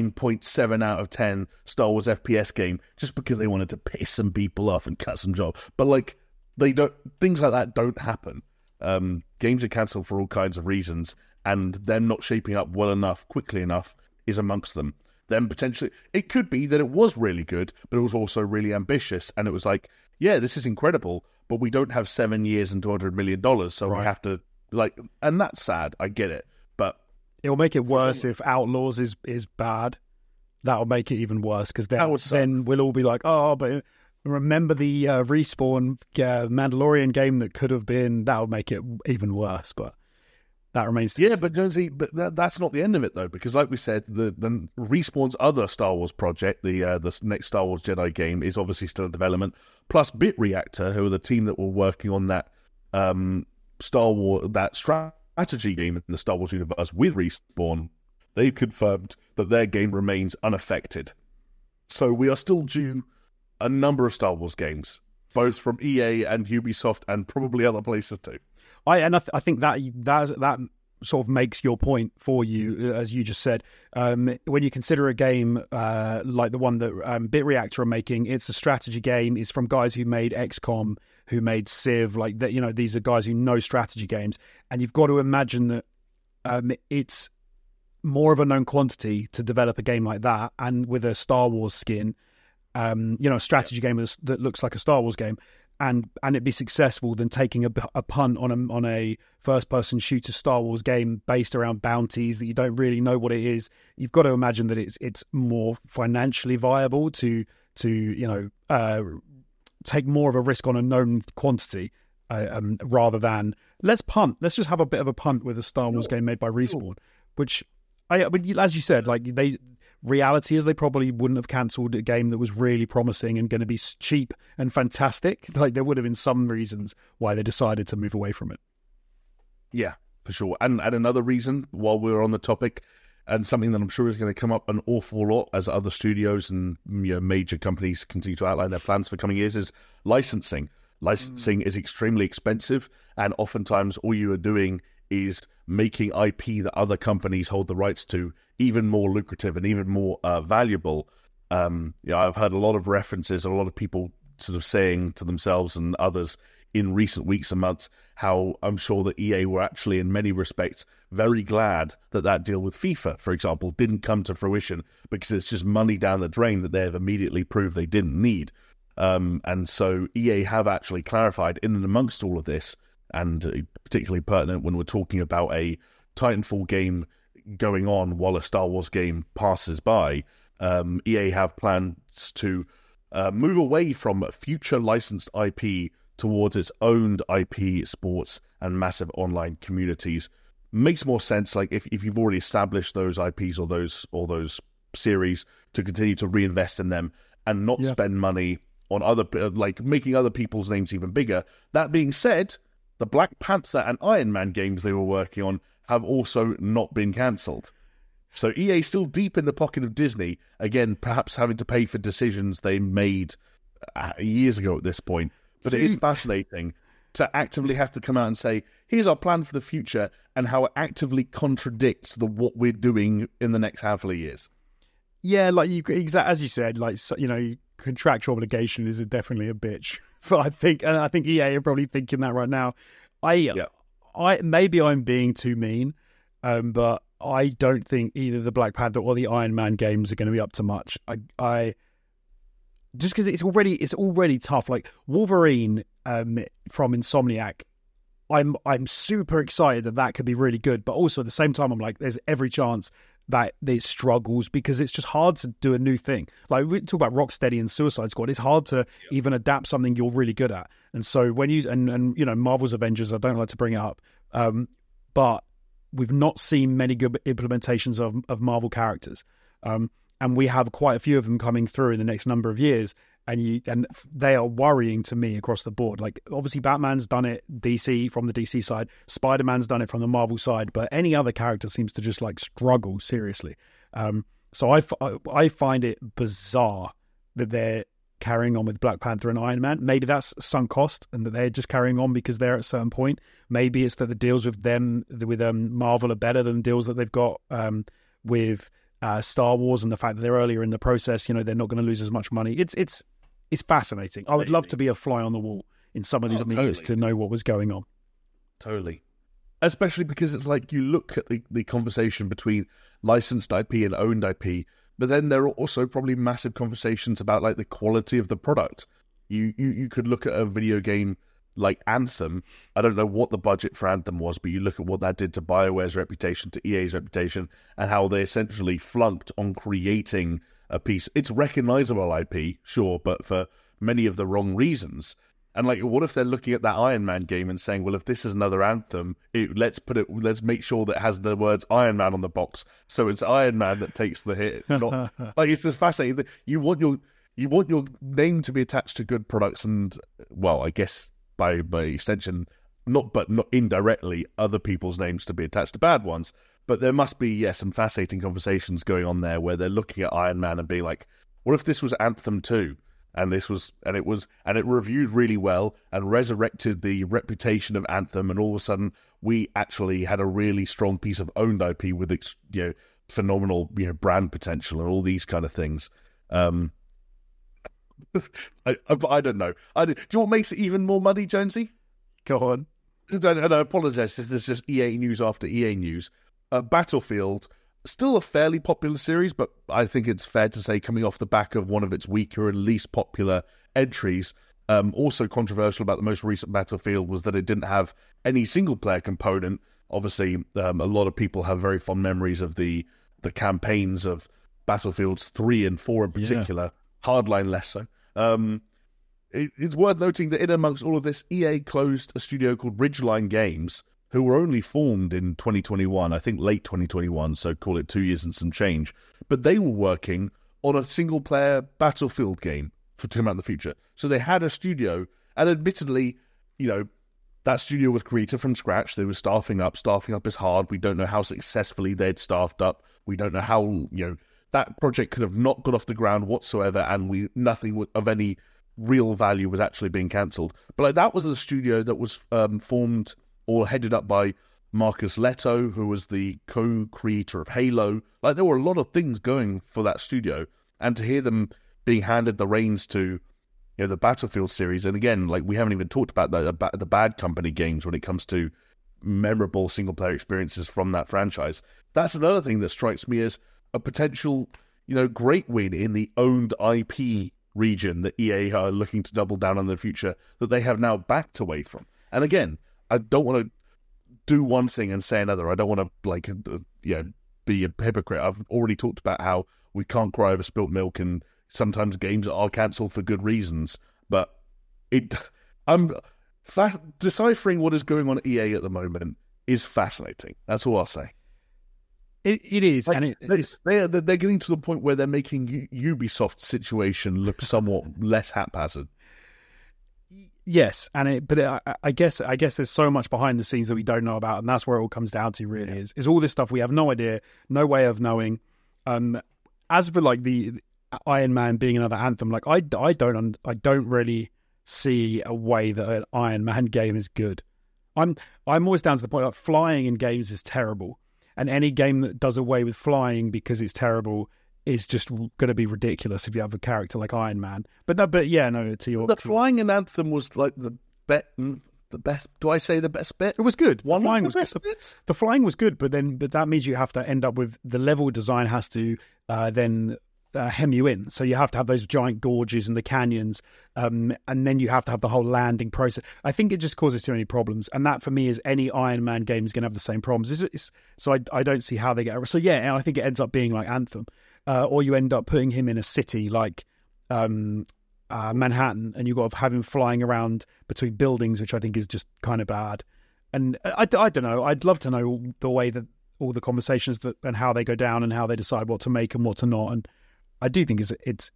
9.7 out of 10 Star Wars FPS game just because they wanted to piss some people off and cut some jobs. But, like, things like that don't happen. Games are cancelled for all kinds of reasons, and them not shaping up well enough, quickly enough, is amongst them. Then potentially, it could be that it was really good, but it was also really ambitious, and it was like, yeah, this is incredible, but we don't have 7 years and $200 million, so we have to, like, and that's sad, I get it, but... It'll make it worse if Outlaws is bad. That'll make it even worse, because then we'll all be like, oh, but remember the Respawn Mandalorian game that could have been, that'll make it even worse, but... That remains to be seen. But Jonesy, that's not the end of it, though, because like we said, the Respawn's other Star Wars project, the next Star Wars Jedi game, is obviously still in development. Plus, BitReactor, who are the team that were working on that Star Wars, that strategy game in the Star Wars universe with Respawn, they've confirmed that their game remains unaffected. So we are still due a number of Star Wars games, both from EA and Ubisoft, and probably other places too. I think that sort of makes your point for you, as you just said. When you consider a game like the one that BitReactor are making, it's a strategy game. It's from guys who made XCOM, who made Civ. Like that, these are guys who know strategy games, and you've got to imagine that it's more of a known quantity to develop a game like that, and with a Star Wars skin, a strategy game that looks like a Star Wars game. And it be successful than taking a punt on a first-person shooter Star Wars game based around bounties that you don't really know what it is. You've got to imagine that it's more financially viable to take more of a risk on a known quantity rather than let's punt. Let's just have a bit of a punt with a Star Wars game made by Respawn, which as you said, like reality is they probably wouldn't have cancelled a game that was really promising and going to be cheap and fantastic. Like there would have been some reasons why they decided to move away from it. Yeah, for sure. And another reason, while we're on the topic, and something that I'm sure is going to come up an awful lot as other studios and major companies continue to outline their plans for coming years, is licensing. Licensing is extremely expensive, and oftentimes all you are doing is making IP that other companies hold the rights to even more lucrative and even more valuable. I've heard a lot of references, a lot of people sort of saying to themselves and others in recent weeks and months how I'm sure that EA were actually in many respects very glad that deal with FIFA, for example, didn't come to fruition, because it's just money down the drain that they have immediately proved they didn't need. And so EA have actually clarified in and amongst all of this, and particularly pertinent when we're talking about a Titanfall game going on while a Star Wars game passes by, EA have plans to move away from future licensed IP towards its owned IP, sports, and massive online communities. Makes more sense, like if you've already established those IPs or those series, to continue to reinvest in them and not spend money on other, like making other people's names even bigger. That being said, the Black Panther and Iron Man games they were working on have also not been cancelled. So EA still deep in the pocket of Disney, again, perhaps having to pay for decisions they made years ago at this point. But it is fascinating to actively have to come out and say, here's our plan for the future, and how it actively contradicts what we're doing in the next handful of years. Yeah, like as you said, like, contractual obligation is definitely a bitch. But I think EA are probably thinking that right now. Maybe I'm being too mean, but I don't think either the Black Panther or the Iron Man games are going to be up to much. I just because it's already tough. Like Wolverine from Insomniac, I'm super excited that could be really good, but also at the same time I'm like, there's every chance that it struggles because it's just hard to do a new thing. Like we talk about Rocksteady and Suicide Squad, it's hard to even adapt something you're really good at. And so when you and you know, Marvel's Avengers, I don't like to bring it up, but we've not seen many good implementations of Marvel characters, and we have quite a few of them coming through in the next number of years. And they are worrying to me across the board. Like, obviously, Batman's done it, DC, from the DC side. Spider-Man's done it from the Marvel side. But any other character seems to just, like, struggle seriously. So I find it bizarre that they're carrying on with Black Panther and Iron Man. Maybe that's sunk cost and that they're just carrying on because they're at a certain point. Maybe it's that the deals with Marvel are better than deals that they've got with Star Wars, and the fact that they're earlier in the process, you know, they're not going to lose as much money. It's fascinating. I would love to be a fly on the wall in some of these meetings to know what was going on. Totally. Especially because it's like you look at the conversation between licensed IP and owned IP, but then there are also probably massive conversations about like the quality of the product. You could look at a video game like Anthem. I don't know what the budget for Anthem was, but you look at what that did to BioWare's reputation, to EA's reputation, and how they essentially flunked on creating a piece. It's recognizable IP, sure, but for many of the wrong reasons. And like, what if they're looking at that Iron Man game and saying, well, if this is another Anthem, let's make sure that it has the words Iron Man on the box, so it's Iron Man that takes the hit. Not like, it's just fascinating. You want your name to be attached to good products, and well, I guess by extension, not indirectly, other people's names to be attached to bad ones. But there must be, some fascinating conversations going on there where they're looking at Iron Man and being like, what if this was Anthem 2? And it reviewed really well and resurrected the reputation of Anthem, and all of a sudden we actually had a really strong piece of owned IP with phenomenal brand potential and all these kind of things. I don't know. Do you know what makes it even more muddy, Jonesy? Go on. And I apologise if there's just EA news after EA news. Battlefield, still a fairly popular series, but I think it's fair to say coming off the back of one of its weaker and least popular entries. Also controversial about the most recent Battlefield was that it didn't have any single-player component. Obviously, a lot of people have very fond memories of the campaigns of Battlefields 3 and 4 in particular, Hardline less so. It's worth noting that in amongst all of this, EA closed a studio called Ridgeline Games, who were only formed in 2021, I think late 2021, so call it 2 years and some change. But they were working on a single-player Battlefield game to come out in the future. So they had a studio, and admittedly, that studio was created from scratch. They were staffing up. Staffing up is hard. We don't know how successfully they'd staffed up. We don't know how, that project could have not got off the ground whatsoever, and nothing of any real value was actually being cancelled. But that was a studio that was formed or headed up by Marcus Leto, who was the co-creator of Halo. Like, there were a lot of things going for that studio, and to hear them being handed the reins to, the Battlefield series, and again, like, we haven't even talked about the Bad Company games when it comes to memorable single-player experiences from that franchise. That's another thing that strikes me as a potential, great win in the owned IP region that EA are looking to double down on in the future, that they have now backed away from. And again, I don't want to do one thing and say another. I don't want to, be a hypocrite. I've already talked about how we can't cry over spilt milk, and sometimes games are cancelled for good reasons. But I'm deciphering what is going on at EA at the moment is fascinating. That's all I'll say. It is, and they're getting to the point where they're making Ubisoft's situation look somewhat less haphazard. Yes, but I guess there's so much behind the scenes that we don't know about, and that's where it all comes down to. Really, is all this stuff we have no idea, no way of knowing. As for like the Iron Man being another Anthem, like I don't really see a way that an Iron Man game is good. I'm always down to the point like flying in games is terrible, and any game that does away with flying because it's terrible is just going to be ridiculous if you have a character like Iron Man. The flying in Anthem was like the best. Do I say the best bit? It was good. The flying was good, but that means you have to end up with the level design has to then hem you in. So you have to have those giant gorges and the canyons, and then you have to have the whole landing process. I think it just causes too many problems, and that for me is any Iron Man game is going to have the same problems. So I don't see how they get. So yeah, I think it ends up being like Anthem, or you end up putting him in a city like Manhattan, and you've got to have him flying around between buildings, which I think is just kind of bad. And I don't know. I'd love to know the way that all the conversations and how they go down and how they decide what to make and what to not. And I do think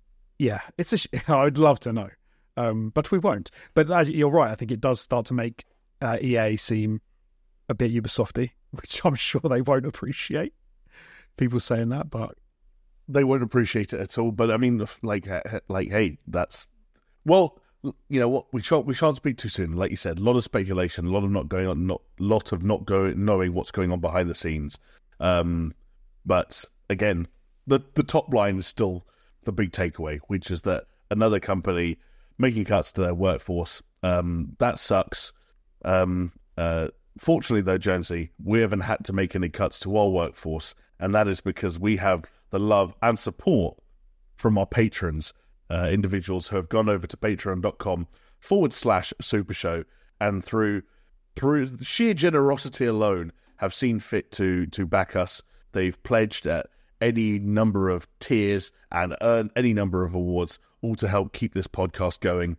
I'd love to know, but we won't. But as you're right, I think it does start to make EA seem a bit Ubisofty, which I'm sure they won't appreciate. People saying that, but they won't appreciate it at all. But I mean, like, hey, that's you know what? We shan't speak too soon. Like you said, a lot of speculation, a lot of not knowing what's going on behind the scenes. But again, the top line is still the big takeaway, which is that another company making cuts to their workforce. That sucks. Fortunately, though, Jonesy, we haven't had to make any cuts to our workforce, and that is because we have the love and support from our patrons. Individuals who have gone over to patreon.com/Super Show and through sheer generosity alone have seen fit to back us. They've pledged at any number of tiers and earned any number of awards, all to help keep this podcast going.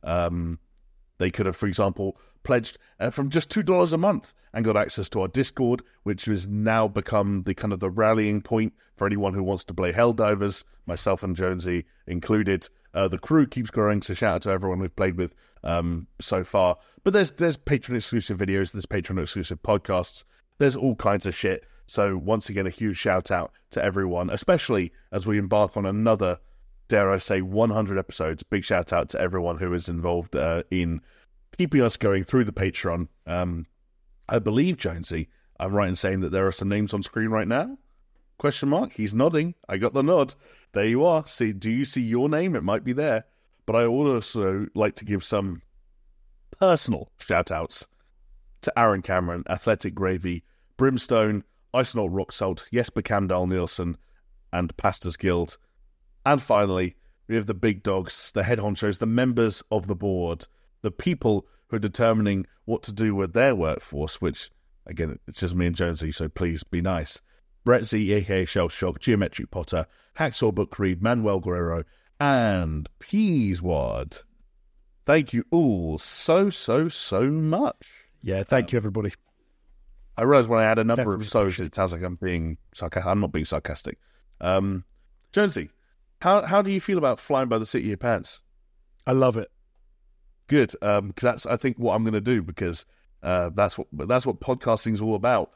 They could have, for example, pledged from just $2 a month and got access to our Discord, which has now become the rallying point for anyone who wants to play Helldivers, myself and Jonesy included. The crew keeps growing, so shout out to everyone we've played with so far. But there's Patreon-exclusive videos, there's Patreon-exclusive podcasts, there's all kinds of shit. So once again, a huge shout out to everyone, especially as we embark on another, dare I say, 100 episodes. Big shout out to everyone who is involved in keeping us going through the Patreon. I believe, Jonesy, I'm right in saying that there are some names on screen right now? Question mark. He's nodding. I got the nod. There you are. See, do you see your name? It might be there. But I would also like to give some personal shout-outs to Aaron Cameron, Athletic Gravy, Brimstone, Isonaut Rock Salt, Jesper Kandal Nielsen, and Pastors Guild. And finally, we have the big dogs, the head honchos, the members of the board, the people who are determining what to do with their workforce, which, again, it's just me and Jonesy, so please be nice. Brett Z, aka Shell Shock, Geometric Potter, Hacksaw Book Read, Manuel Guerrero, and Peaswad. Thank you all so much. Yeah, thank you, everybody. I realised when I add a number of so's, it sounds like I'm being sarcastic. I'm not being sarcastic. Jonesy, how do you feel about flying by the seat of your pants? I love it. Good, because that's, I think, what I'm going to do, because that's what podcasting is all about.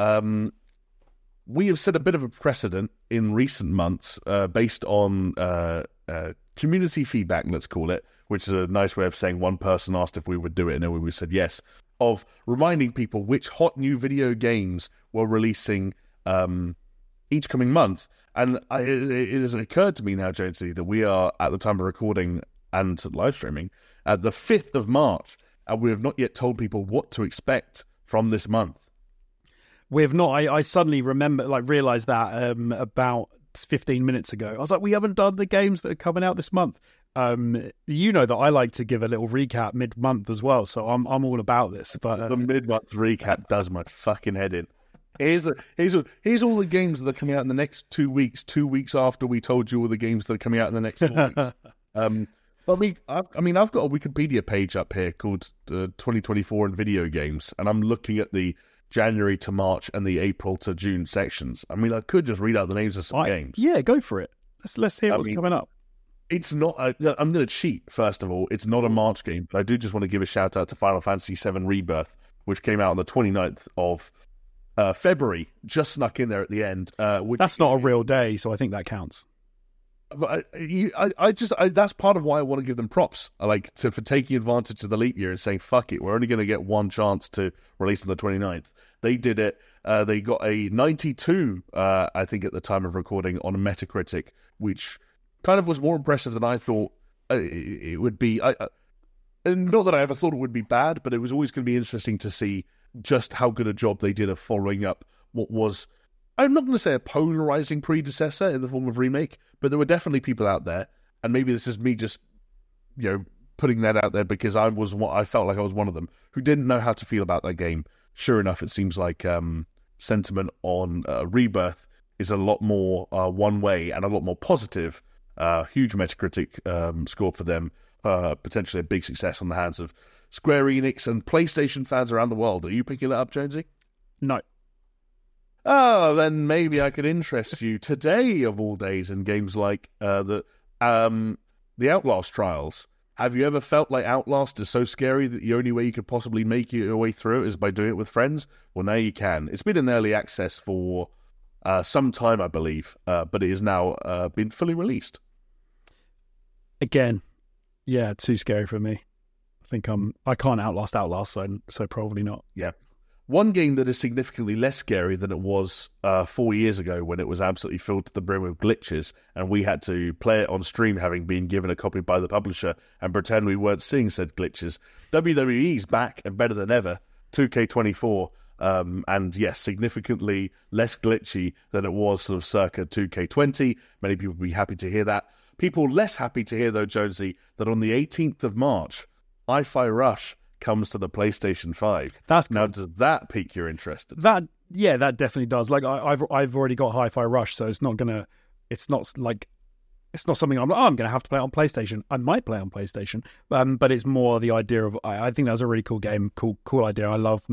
We have set a bit of a precedent in recent months based on community feedback, let's call it, which is a nice way of saying one person asked if we would do it, and then we said yes, of reminding people which hot new video games we're releasing each coming month. And it has occurred to me now, Jonesy, that we are, at the time of recording and live streaming, at the 5th of March, and we have not yet told people what to expect from this month. We have not. I suddenly realised that about 15 minutes ago. I was like, we haven't done the games that are coming out this month. You know that I like to give a little recap mid-month as well, so I'm all about this. But the mid-month recap does my fucking head in. Here's all the games that are coming out in the next 2 weeks. 2 weeks after we told you all the games that are coming out in the next 4 weeks. But I've got a Wikipedia page up here called 2024 in video games, and I'm looking at the January to March and the April to June sections. I mean, I could just read out the names of some games. Yeah, go for it. Let's hear what's coming up. It's not. I'm going to cheat. First of all, it's not a March game, but I do just want to give a shout out to Final Fantasy VII Rebirth, which came out on the 29th of February. Just snuck in there at the end. That's not a real day, so I think that counts. But that's part of why I want to give them props. For taking advantage of the leap year and saying, fuck it, we're only going to get one chance to release on the 29th. They did it. They got a 92, I think, at the time of recording on Metacritic, which kind of was more impressive than I thought it would be. And not that I ever thought it would be bad, but it was always going to be interesting to see just how good a job they did of following up what was, I'm not going to say a polarizing predecessor in the form of remake, but there were definitely people out there, and maybe this is me just, putting that out there because I felt like I was one of them who didn't know how to feel about that game. Sure enough, it seems like sentiment on Rebirth is a lot more one way and a lot more positive. Huge Metacritic score for them, potentially a big success on the hands of Square Enix and PlayStation fans around the world. Are you picking it up, Jonesy? No. Oh, then maybe I could interest you today, of all days, in games like the Outlast trials. Have you ever felt like Outlast is so scary that the only way you could possibly make your way through it is by doing it with friends? Well, now you can. It's been in early access for some time, I believe, but it is now been fully released. Again, yeah, too scary for me. I can't Outlast, so probably not. Yeah. One game that is significantly less scary than it was 4 years ago when it was absolutely filled to the brim with glitches and we had to play it on stream having been given a copy by the publisher and pretend we weren't seeing said glitches. WWE's back and better than ever, 2K24, and yes, significantly less glitchy than it was sort of circa 2K20. Many people will be happy to hear that. People less happy to hear, though, Jonesy, that on the 18th of March, Hi-Fi Rush comes to the PlayStation 5. Now, does that pique your interest? That definitely does. Like I've already got Hi-Fi Rush, so it's not something I'm gonna have to play on PlayStation. I might play on PlayStation, but it's more the idea of I think that's a really cool game, cool idea. I love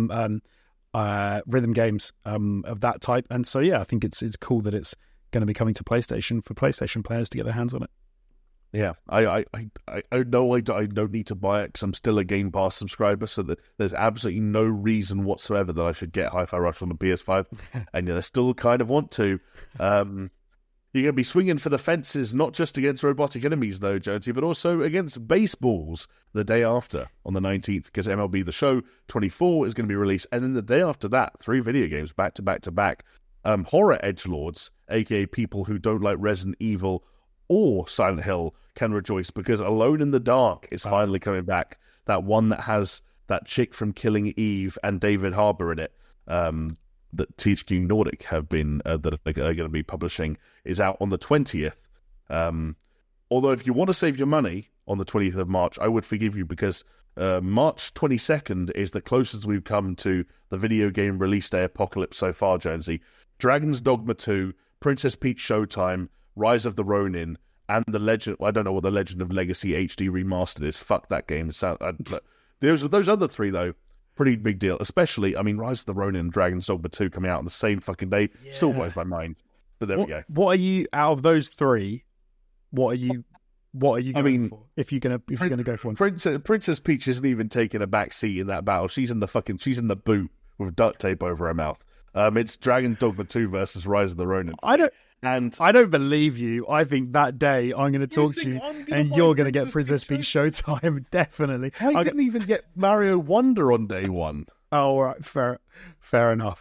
rhythm games of that type, and so yeah, I think it's cool that it's going to be coming to PlayStation for PlayStation players to get their hands on it. Yeah, I know I don't need to buy it because I'm still a Game Pass subscriber, so that there's absolutely no reason whatsoever that I should get Hi-Fi Rush on the PS5, and I still kind of want to. You're going to be swinging for the fences, not just against robotic enemies, though, Jonesy, but also against baseballs the day after, on the 19th, because MLB The Show 24 is going to be released, and then the day after that, 3 video games back to back to back. Horror edgelords, aka people who don't like Resident Evil or Silent Hill, can rejoice because Alone in the Dark is finally coming back. That one that has that chick from Killing Eve and David Harbour in it, that THQ Nordic have been that are going to be publishing, is out on the 20th. Although if you want to save your money on the 20th of March, I would forgive you because March 22nd is the closest we've come to the video game release day apocalypse so far, Jonesy. Dragon's Dogma 2, Princess Peach Showtime, Rise of the Ronin, and the Legend... I don't know what the Legend of Legacy HD Remastered is. Fuck that game. Those other 3, though, pretty big deal. Especially, Rise of the Ronin and Dragon's Dogma 2 coming out on the same fucking day. Yeah. Still blows my mind. But there we go. What are you, out of those 3, what are you going for? If you're gonna go for one, Princess Peach isn't even taking a back seat in that battle. She's in the boot with duct tape over her mouth. It's Dragon Dogma 2 versus Rise of the Ronin. I don't believe you. I think that day I'm going to talk to you, and you're going to get Princess Peach Showtime. Definitely. I didn't even get Mario Wonder on day 1. Oh, all right, fair enough.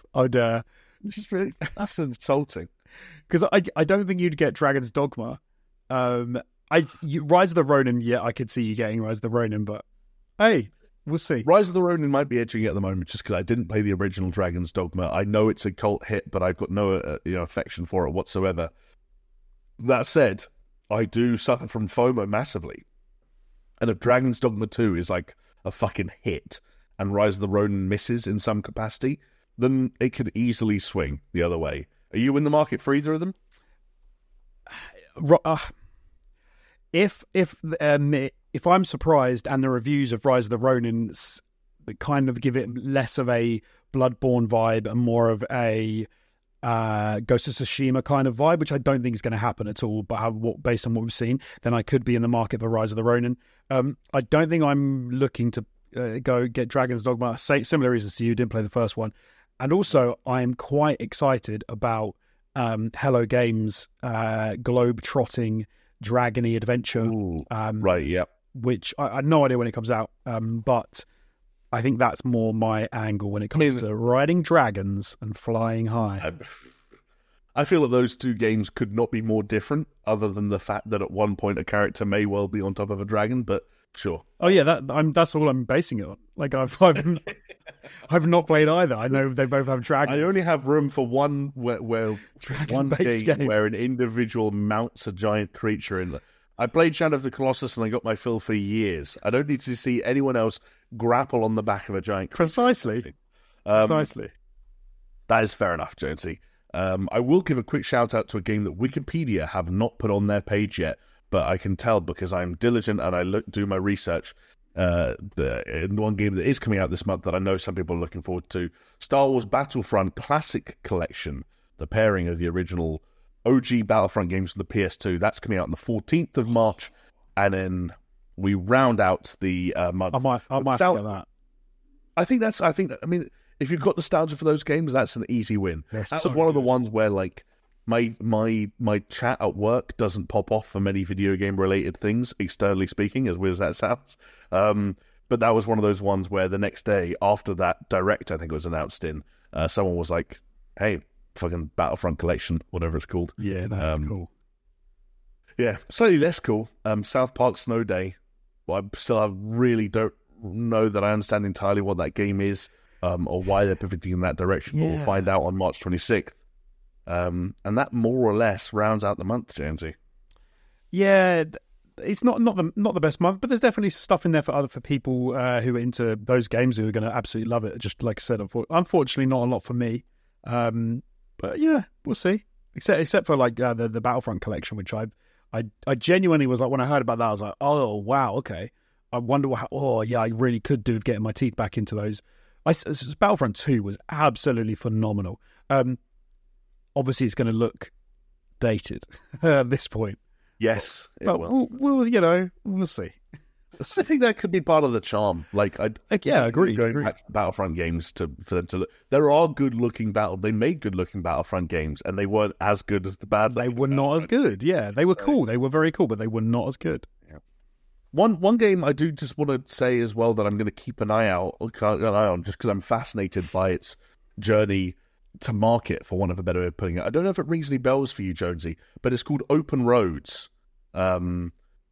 That's insulting. Because I don't think you'd get Dragon's Dogma. Rise of the Ronin, yeah, I could see you getting Rise of the Ronin, but hey, we'll see. Rise of the Ronin might be edging at the moment just because I didn't play the original Dragon's Dogma. I know it's a cult hit, but I've got no affection for it whatsoever. That said, I do suffer from FOMO massively. And if Dragon's Dogma 2 is like a fucking hit and Rise of the Ronin misses in some capacity, then it could easily swing the other way. Are you in the market for either of them? If I'm surprised and the reviews of Rise of the Ronin kind of give it less of a Bloodborne vibe and more of a Ghost of Tsushima kind of vibe, which I don't think is going to happen at all, but based on what we've seen, then I could be in the market for Rise of the Ronin. I don't think I'm looking to go get Dragon's Dogma. Similar reasons to you, didn't play the first one. And also, I'm quite excited about Hello Games' globe-trotting dragony adventure. Ooh, right, yep. Which I have no idea when it comes out, but I think that's more my angle when it comes to riding dragons and flying high. I feel that those 2 games could not be more different, other than the fact that at one point a character may well be on top of a dragon, but Sure. Oh yeah, that's all I'm basing it on. Like I've not played either. I know they both have dragons. I only have room for one one game where an individual mounts a giant creature in. I played Shadow of the Colossus and I got my fill for years. I don't need to see anyone else grapple on the back of a giant creature. Precisely. Precisely. That is fair enough, Jonesy. I will give a quick shout out to a game that Wikipedia have not put on their page yet, but I can tell because I'm diligent and I do my research. One game that is coming out this month that I know some people are looking forward to, Star Wars Battlefront Classic Collection, the pairing of the original OG Battlefront games for the PS2. That's coming out on the 14th of March, and then we round out the month. I might get that. I mean, if you've got nostalgia for those games, that's an easy win. That was one of the ones where, like, my chat at work doesn't pop off for many video game related things, externally speaking, as weird as that sounds. But that was one of those ones where the next day after that Direct, I think it was announced in, someone was like, "Hey, fucking Battlefront Collection, whatever it's called." Yeah, that's cool. Yeah, slightly less cool. South Park Snow Day. Well, I really don't know that I understand entirely what that game is, or why they're pivoting in that direction. But we'll find out on March 26th. And that more or less rounds out the month, Jamesy. Yeah, it's not the best month, but there's definitely stuff in there for people who are into those games who are going to absolutely love it. Just like I said, unfortunately, not a lot for me. But yeah, we'll see. Except for like the Battlefront collection, which I genuinely was like, when I heard about that, I was like, oh wow, okay. I wonder I really could do with getting my teeth back into those. Battlefront 2 was absolutely phenomenal. Obviously, it's going to look dated at this point. Yes, but we'll see. I think that could be part of the charm. I agree. Going back to the Battlefront games for them to look, there are good-looking They made good-looking Battlefront games, and they weren't as good as the bad. They were not as good. Yeah, they were cool. They were very cool, but they were not as good. Yeah. One game I do just want to say as well that I'm going to keep an eye on, just because I'm fascinated by its journey to market, for want of a better way of putting it. I don't know if it rings any bells for you, Jonesy, but it's called Open Roads. It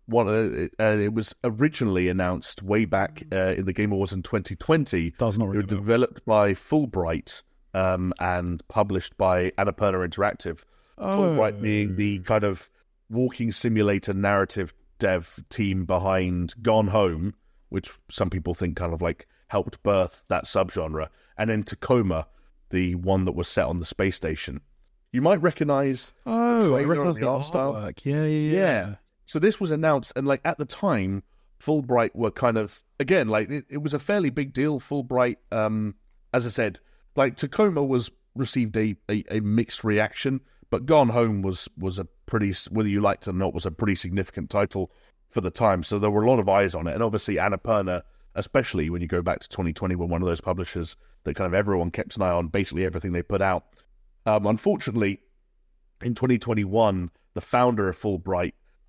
was originally announced way back in the Game Awards in 2020. Does not ring It was developed by Fulbright and published by Annapurna Interactive. Fulbright being the kind of walking simulator narrative dev team behind Gone Home, which some people think kind of like helped birth that subgenre, and then Tacoma, the one that was set on the space station. You might recognize I recognize the art style. Yeah. So this was announced, and like at the time, Fulbright were kind of, again, like it was a fairly big deal. Fulbright, as I said, like Tacoma received a mixed reaction, but Gone Home was a pretty, whether you liked it or not, was a pretty significant title for the time. So there were a lot of eyes on it, and obviously Annapurna, especially when you go back to 2020, were one of those publishers that kind of everyone kept an eye on basically everything they put out. Unfortunately, in 2021, the founder of Fulbright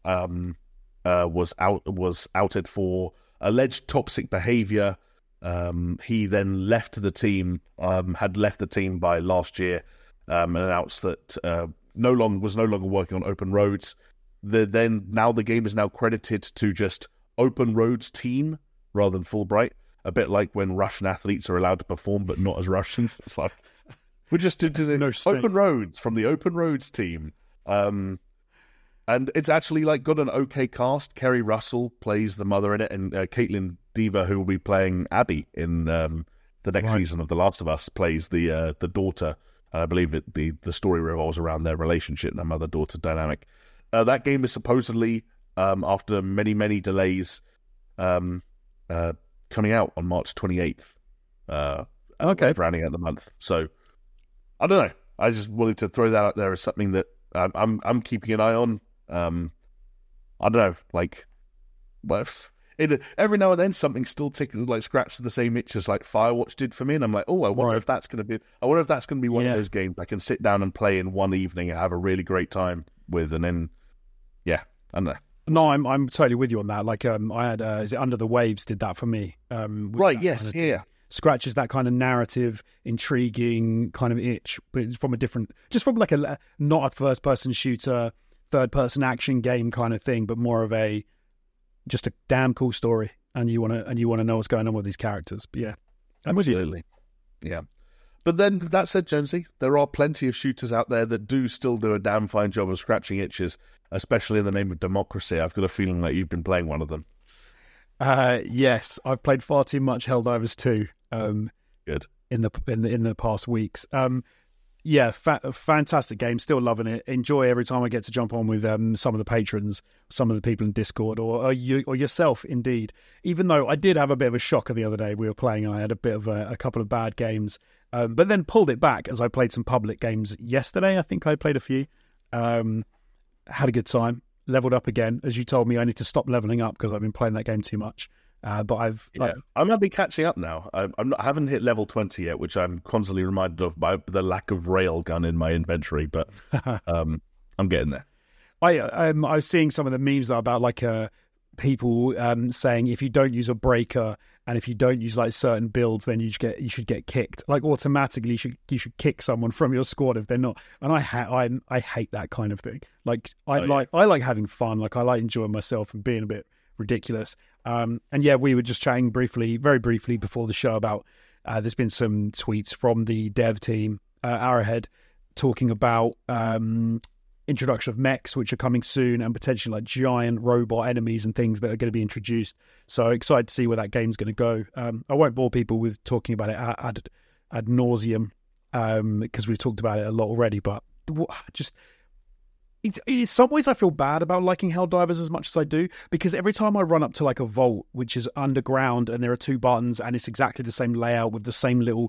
was outed for alleged toxic behavior. He then left the team, had left the team by last year, and announced that was no longer working on Open Roads. Now the game is now credited to just Open Roads team rather than Fulbright. A bit like when Russian athletes are allowed to perform but not as Russian. It's like, we just did Open Roads from the Open Roads team. And it's actually like got an okay cast. Kerry Russell plays the mother in it, and Caitlin Dever, who will be playing Abby in the next season of The Last of Us, plays the daughter. And I believe the story revolves around their relationship, their mother-daughter dynamic. That game is supposedly, after many, many delays, coming out on March 28th. Rounding out the month. So, I don't know. I just wanted to throw that out there as something that I'm keeping an eye on. I don't know, like, every now and then something still scratches the same itch as like Firewatch did for me, and I'm like, I wonder if that's going to be one of those games I can sit down and play in one evening and have a really great time with, and then, I don't know. No, I'm totally with you on that. Like, I had, is it Under the Waves did that for me? Yes, yeah. Scratches that kind of narrative, intriguing kind of itch, but it's from like not a first-person shooter, third-person action game kind of thing, but more of a just a damn cool story, and you want to know what's going on with these characters. But yeah, I'm with you. Absolutely. Yeah. But then, that said, Jonesy, there are plenty of shooters out there that do still do a damn fine job of scratching itches, especially in the name of democracy. I've got a feeling like you've been playing one of them. Yes, I've played far too much Helldivers 2. Good. In the past weeks. Yeah, fantastic game. Still loving it. Enjoy every time I get to jump on with some of the patrons, some of the people in Discord, or yourself, indeed. Even though I did have a bit of a shocker the other day, we were playing and I had a bit of a couple of bad games, but then pulled it back as I played some public games yesterday. I think I played a few. Had a good time. Leveled up again. As you told me, I need to stop leveling up because I've been playing that game too much. But I'm going to be catching up now. I haven't hit level 20 yet, which I'm constantly reminded of by the lack of railgun in my inventory, but I'm getting there. I was seeing some of the memes though about like people saying if you don't use a breaker and if you don't use like certain builds, then you should get kicked. Like automatically, you should kick someone from your squad if they're not. And I hate that kind of thing. Like I like having fun. Like I like enjoying myself and being a bit ridiculous. And yeah, we were just chatting very briefly before the show about there's been some tweets from the dev team, Arrowhead, talking about introduction of mechs, which are coming soon, and potentially like giant robot enemies and things that are going to be introduced. So excited to see where that game's going to go. I won't bore people with talking about it ad nauseum because we've talked about it a lot already, but just... In some ways, I feel bad about liking Helldivers as much as I do, because every time I run up to like a vault, which is underground, and there are 2 buttons, and it's exactly the same layout with the same little,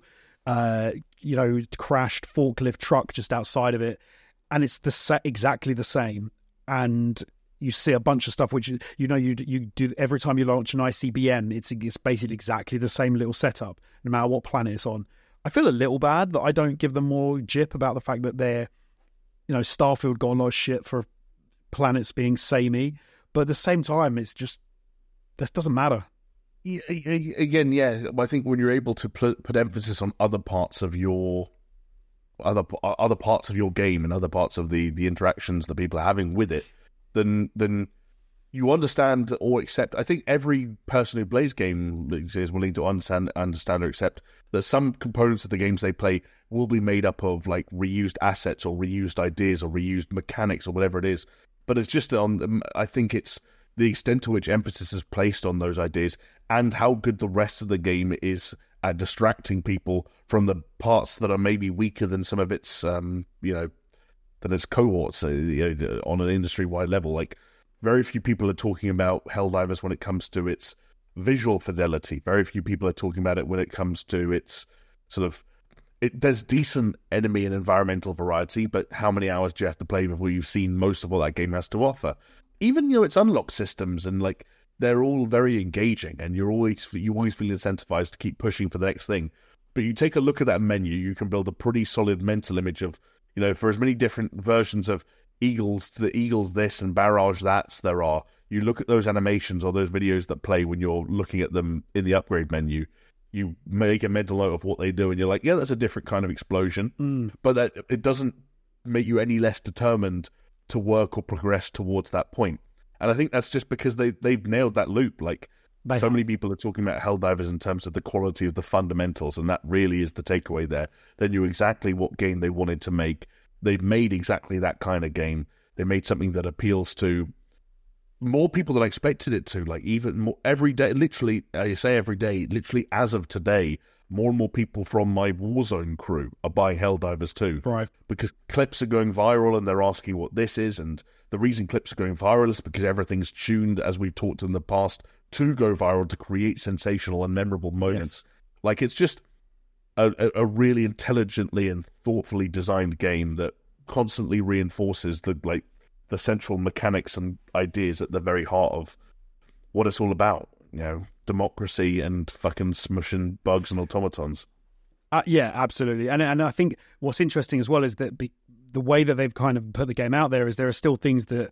crashed forklift truck just outside of it, and it's exactly the same, and you see a bunch of stuff which you do every time you launch an ICBM. It's basically exactly the same little setup, no matter what planet it's on. I feel a little bad that I don't give them more jip about the fact that they're. Starfield got a lot of shit for planets being samey, but at the same time, it's just this doesn't matter. Again, yeah, I think when you're able to put emphasis on other parts of your other parts of your game and other parts of the interactions that people are having with it, then you understand or accept. I think every person who plays game is willing to understand or accept that some components of the games they play will be made up of like reused assets or reused ideas or reused mechanics or whatever it is. But it's just I think it's the extent to which emphasis is placed on those ideas and how good the rest of the game is at distracting people from the parts that are maybe weaker than some of its, than its cohorts on an industry-wide level. Like, very few people are talking about Helldivers when it comes to its visual fidelity. Very few people are talking about it when it comes to its there's decent enemy and environmental variety, but how many hours do you have to play before you've seen most of what that game has to offer? Even, its unlock systems and they're all very engaging, and you always feel incentivized to keep pushing for the next thing. But you take a look at that menu, you can build a pretty solid mental image of, for as many different versions of Eagles to the Eagles this and Barrage that's there are. You look at those animations or those videos that play when you're looking at them in the upgrade menu. You make a mental note of what they do, and you're like, yeah, that's a different kind of explosion. But that it doesn't make you any less determined to work or progress towards that point. And I think that's just because they've nailed that loop. Many people are talking about Helldivers in terms of the quality of the fundamentals, and that really is the takeaway there. They knew exactly what game they wanted to make. They made exactly that kind of game. They made something that appeals to more people than I expected it to. Even more every day, literally, I say every day, literally as of today, more and more people from my Warzone crew are buying Helldivers 2. Right. Because clips are going viral and they're asking what this is. And the reason clips are going viral is because everything's tuned, as we've talked in the past, to go viral, to create sensational and memorable moments. Yes. It's just a really intelligently and thoughtfully designed game that constantly reinforces the central mechanics and ideas at the very heart of what it's all about. Democracy and fucking smushing bugs and automatons. Yeah, absolutely. And I think what's interesting as well is that the way that they've kind of put the game out there is there are still things that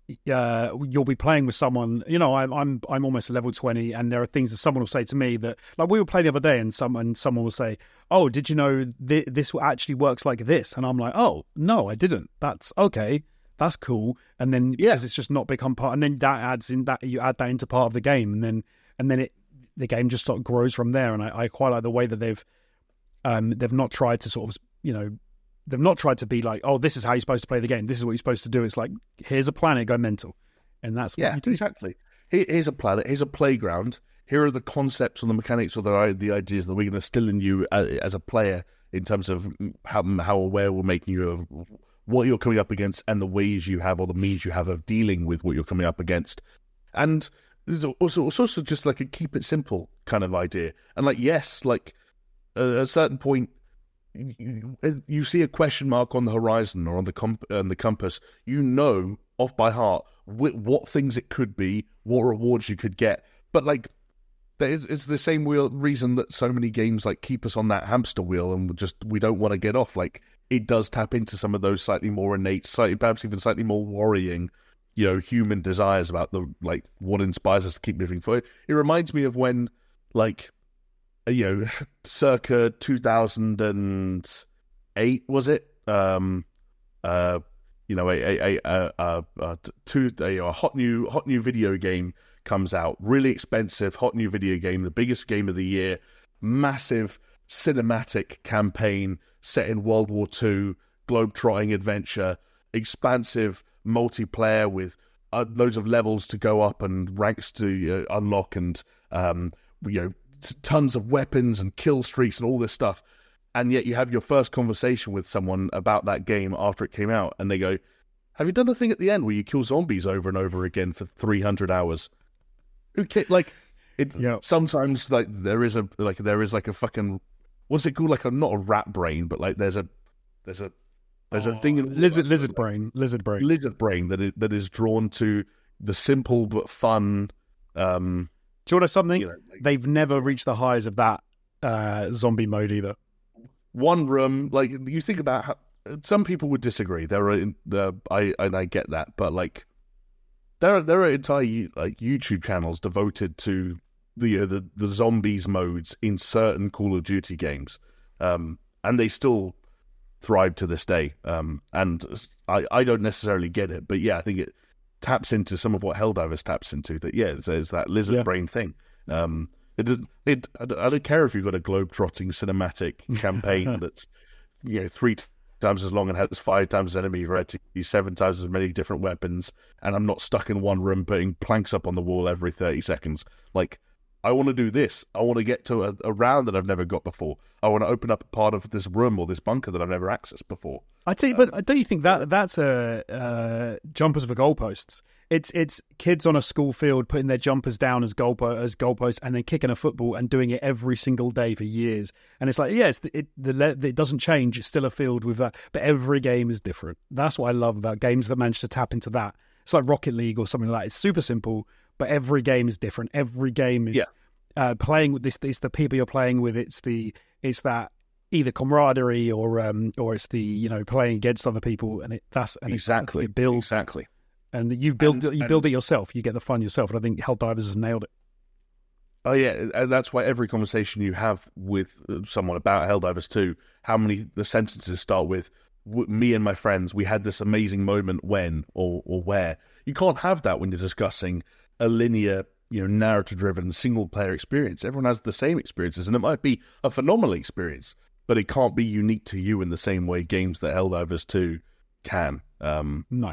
you'll be playing with someone. I'm almost level 20, and there are things that someone will say to me that, like, we were playing the other day, and someone will say, "Oh, did you know this actually works like this?" And I'm like, "Oh, no, I didn't." That's okay. that's cool. And then because it's just not become part, and then that adds in that you add that into part of the game, and then the game just sort of grows from there. And I quite like the way that they've not tried to sort of, they've not tried to be like, oh, this is how you're supposed to play the game. This is what you're supposed to do. It's like, here's a planet, go mental. And that's what you do. Exactly. Here's a planet, here's a playground. Here are the concepts or the mechanics or the ideas that we're going to instill in you as a player in terms of how aware we're making you of what you're coming up against and the ways you have or the means you have of dealing with what you're coming up against. And it's also just like a keep it simple kind of idea. And like, yes, like at a certain point, you see a question mark on the horizon or on the compass, off by heart what things it could be, what rewards you could get. But like, it's the same reason that so many games like keep us on that hamster wheel and we don't want to get off. Like, it does tap into some of those slightly more innate, perhaps even slightly more worrying, human desires about what inspires us to keep moving forward. It reminds me of when, like, circa 2008, was it? A hot new video game comes out, really expensive, hot new video game, the biggest game of the year, massive cinematic campaign set in World War II, globe-trotting adventure, expansive multiplayer with loads of levels to go up and ranks to unlock, and tons of weapons and kill streaks and all this stuff. And yet you have your first conversation with someone about that game after it came out, and they go, have you done a thing at the end where you kill zombies over and over again for 300 hours? Sometimes like there is a fucking, what's it called? Like not a rat brain, but like there's a thing in lizard brain that is drawn to the simple but fun. Do you want something? They've never reached the highs of that zombie mode either. One room, like you think about how some people would disagree. I get that, but like there are entire YouTube channels devoted to the zombies modes in certain Call of Duty games, and they still thrive to this day. And I don't necessarily get it, but yeah, I think it taps into some of what Helldivers taps into. That there's that lizard brain thing. I don't care if you've got a globe-trotting cinematic campaign that's 3 times as long and has 5 times as enemy variety, 7 times as many different weapons, and I'm not stuck in one room putting planks up on the wall every 30 seconds. Like, I want to do this. I want to get to a round that I've never got before. I want to open up a part of this room or this bunker that I've never accessed before. I tell you, but don't you think that's jumpers for goalposts? It's kids on a school field putting their jumpers down as goalposts and then kicking a football and doing it every single day for years. And it's like, it doesn't change. It's still a field with that, but every game is different. That's what I love about games that manage to tap into that. It's like Rocket League or something like that. It's super simple, but every game is different. Every game is playing with this. It's the people you're playing with. It's that either camaraderie or it's the playing against other people, and it builds exactly. And you build it yourself. You get the fun yourself. And I think Helldivers has nailed it. Oh yeah, and that's why every conversation you have with someone about Helldivers 2, how many the sentences start with me and my friends, we had this amazing moment when or where. You can't have that when you're discussing a linear, narrative-driven single-player experience. Everyone has the same experiences, and it might be a phenomenal experience, but it can't be unique to you in the same way games that Helldivers 2 can. No.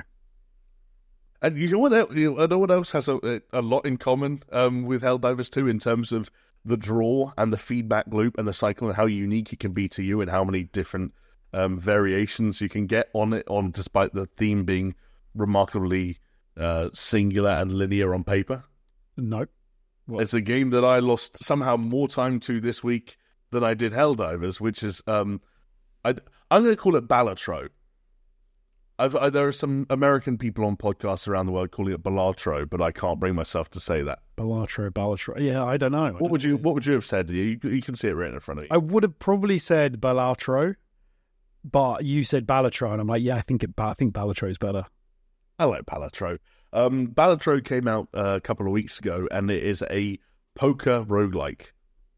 And you know what else has a lot in common with Helldivers 2 in terms of the draw and the feedback loop and the cycle and how unique it can be to you and how many different variations you can get on it, despite the theme being remarkably singular and linear on paper? No. What? It's a game that I lost somehow more time to this week than I did Helldivers, which is I'm going to call it Balatro. There are some American people on podcasts around the world calling it Balatro, but I can't bring myself to say that. Balatro. Yeah, I don't know. What would you have said? You can see it written in front of you. I would have probably said Balatro, but you said Balatro, and I'm like, yeah, I think Balatro is better. I like Balatro. Balatro came out a couple of weeks ago, and it is a poker roguelike.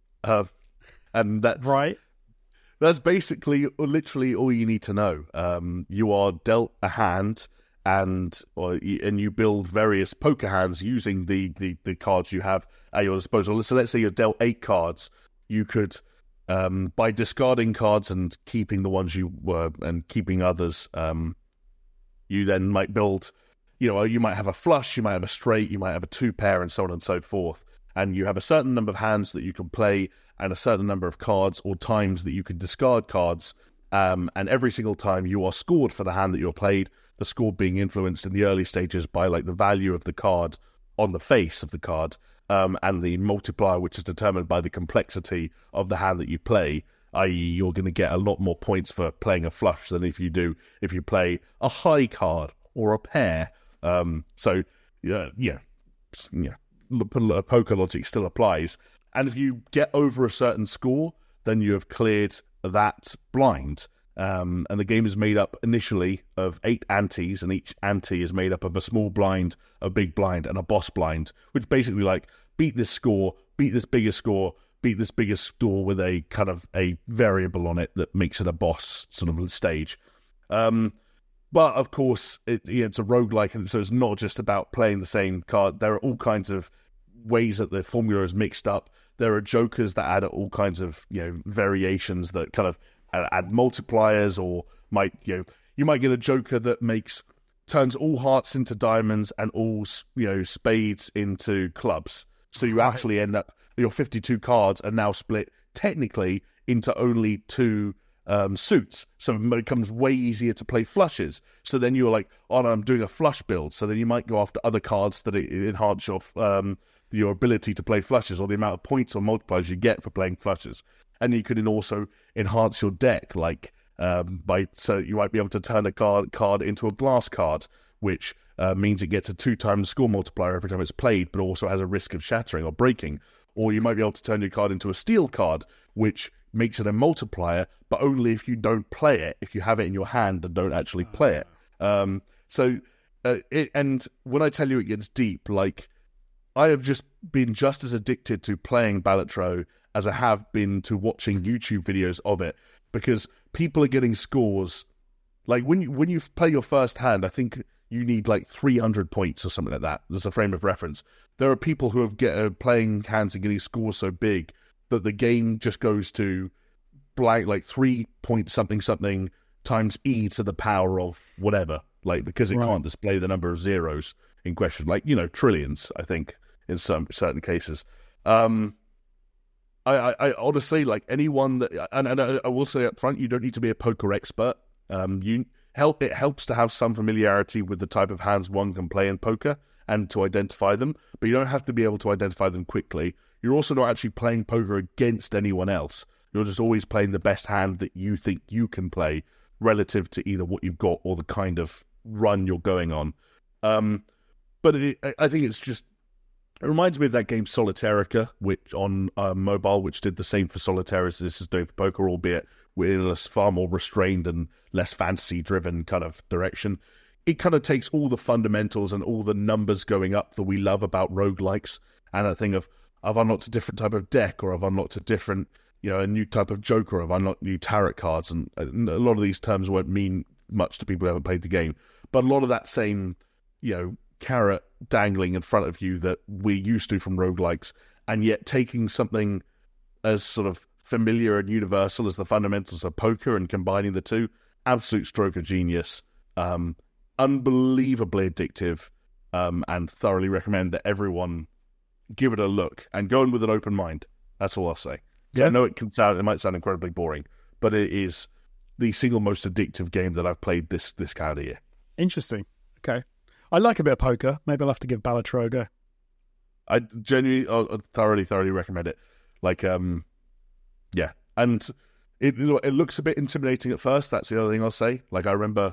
And that's right. That's basically literally all you need to know. You are dealt a hand, and you build various poker hands using the cards you have at your disposal. So let's say you're dealt 8 cards, you could, by discarding cards and keeping the ones you were and keeping others, you then might build, you might have a flush, you might have a straight, you might have a 2-pair, and so on and so forth. And you have a certain number of hands that you can play and a certain number of cards or times that you can discard cards. And every single time you are scored for the hand that you're played, the score being influenced in the early stages by like the value of the card on the face of the card, and the multiplier, which is determined by the complexity of the hand that you play, i.e. you're going to get a lot more points for playing a flush than if you play a high card or a pair. Poker logic still applies. And if you get over a certain score, then you have cleared that blind. And the game is made up initially of 8 antes, and each ante is made up of a small blind, a big blind, and a boss blind, which basically like beat this score, beat this bigger score, beat this biggest score with a kind of a variable on it that makes it a boss sort of stage. But of course, it's a roguelike, and so it's not just about playing the same card. There are all kinds of ways that the formula is mixed up. There are jokers that add all kinds of variations that kind of add multipliers, or you might get a joker that turns all hearts into diamonds and all spades into clubs. So you actually end up, your 52 cards are now split technically into only 2 suits, so it becomes way easier to play flushes. So then you're like, oh no, I'm doing a flush build, so then you might go after other cards that enhance your ability to play flushes, or the amount of points or multipliers you get for playing flushes. And you could also enhance your deck, so you might be able to turn a card into a glass card, which means it gets a 2 times score multiplier every time it's played, but also has a risk of shattering or breaking. Or you might be able to turn your card into a steel card, which makes it a multiplier, but only if you don't play it, if you have it in your hand and don't actually play it. And when I tell you it gets deep, I have just been just as addicted to playing Balatro as I have been to watching YouTube videos of it, because people are getting scores. Like when you play your first hand, I think you need 300 points or something like that. There's a frame of reference. There are people who have playing hands and getting scores so big that the game just goes to blank 3 point something times e to the power of whatever, because it can't display the number of zeros in question, trillions, I think, in some certain cases. I honestly, anyone that, and I will say up front, you don't need to be a poker expert. It helps to have some familiarity with the type of hands one can play in poker and to identify them, but you don't have to be able to identify them quickly. You're also not actually playing poker against anyone else. You're just always playing the best hand that you think you can play relative to either what you've got or the kind of run you're going on. But I think it's just, it reminds me of that game Solitarica, which on mobile, which did the same for Solitaire as this is doing for poker, albeit in a far more restrained and less fantasy-driven kind of direction. It kind of takes all the fundamentals and all the numbers going up that we love about roguelikes, and a thing of, I've unlocked a different type of deck, or I've unlocked a different, a new type of joker, or I've unlocked new tarot cards, and a lot of these terms won't mean much to people who haven't played the game, but a lot of that same, carrot dangling in front of you that we're used to from roguelikes, and yet taking something as sort of familiar and universal as the fundamentals of poker and combining the two, absolute stroke of genius, unbelievably addictive, and thoroughly recommend that everyone give it a look and go in with an open mind. That's all I'll say. Yeah. I know it might sound incredibly boring, but it is the single most addictive game that I've played this calendar year. Interesting. Okay. I like a bit of poker. Maybe I'll have to give Balatro a go. I genuinely, thoroughly recommend it. Yeah. And it looks a bit intimidating at first. That's the other thing I'll say. I remember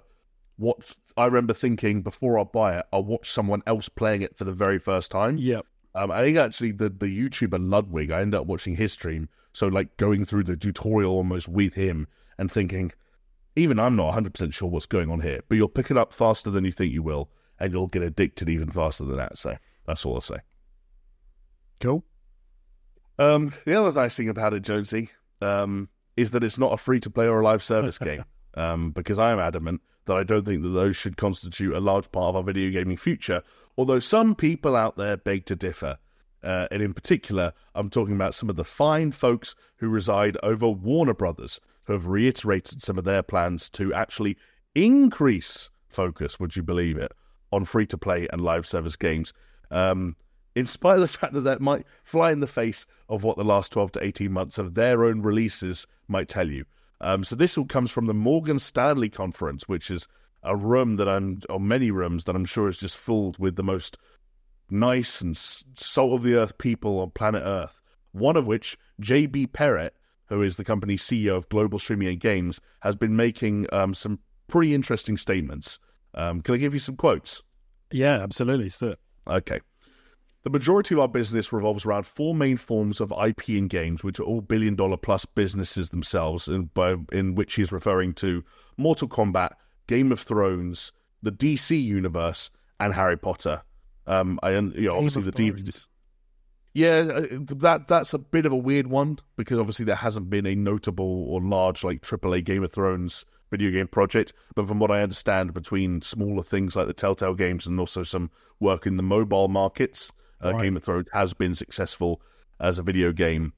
thinking before I buy it, I'll watch someone else playing it for the very first time. Yeah. I think actually the YouTuber Ludwig, I ended up watching his stream. So going through the tutorial almost with him and thinking, even I'm not 100% sure what's going on here, but you'll pick it up faster than you think you will, and you'll get addicted even faster than that. So that's all I'll say. Cool. The other nice thing about it, Jonesy, is that it's not a free-to-play or a live service game, because I am adamant that I don't think that those should constitute a large part of our video gaming future, although some people out there beg to differ. And in particular, I'm talking about some of the fine folks who reside over Warner Brothers, who have reiterated some of their plans to actually increase focus, would you believe it, on free-to-play and live service games, in spite of the fact that that might fly in the face of what the last 12 to 18 months of their own releases might tell you. So this all comes from the Morgan Stanley Conference, which is a room or many rooms that I'm sure is just filled with the most nice and salt-of-the-earth people on planet Earth, one of which, JB Perrett, who is the company's CEO of Global Streaming and Games, has been making some pretty interesting statements. Can I give you some quotes? Yeah, absolutely. Let's do it. Okay. The majority of our business revolves around four main forms of IP in games, which are all billion-dollar-plus businesses themselves, in which he's referring to Mortal Kombat, Game of Thrones, the DC Universe, and Harry Potter. Obviously the DVD. Yeah, that's a bit of a weird one, because obviously there hasn't been a notable or large AAA Game of Thrones video game project, but from what I understand, between smaller things like the Telltale games and also some work in the mobile markets, right. Game of Thrones has been successful as a video game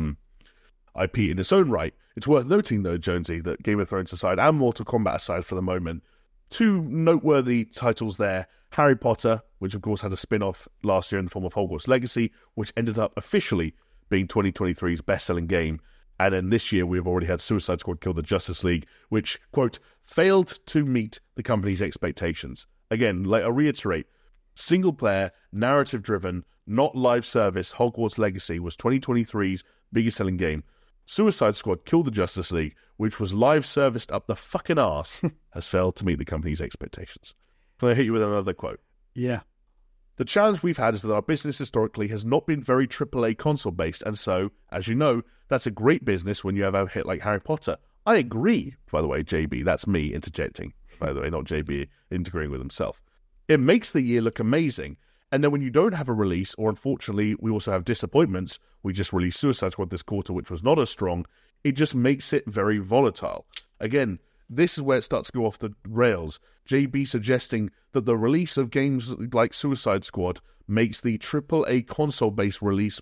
IP in its own right. It's worth noting, though, Jonesy, that Game of Thrones aside and Mortal Kombat aside for the moment, two noteworthy titles there. Harry Potter, which of course had a spin-off last year in the form of Hogwarts Legacy, which ended up officially being 2023's best-selling game. And then this year we've already had Suicide Squad Kill the Justice League, which, quote, failed to meet the company's expectations. Again, I reiterate, single-player, narrative-driven, not live service, Hogwarts Legacy was 2023's biggest-selling game. Suicide Squad Kill the Justice League, which was live serviced up the fucking arse, has failed to meet the company's expectations. Can I hit you with another quote? Yeah. The challenge we've had is that our business historically has not been very AAA console-based, and so, as you know, that's a great business when you have a hit like Harry Potter. I agree, by the way, JB. That's me interjecting, by the way, not JB integrating with himself. It makes the year look amazing, and then when you don't have a release, or unfortunately we also have disappointments, we just released Suicide Squad this quarter, which was not as strong, it just makes it very volatile. Again, this is where it starts to go off the rails. JB suggesting that the release of games like Suicide Squad makes the AAA console-based release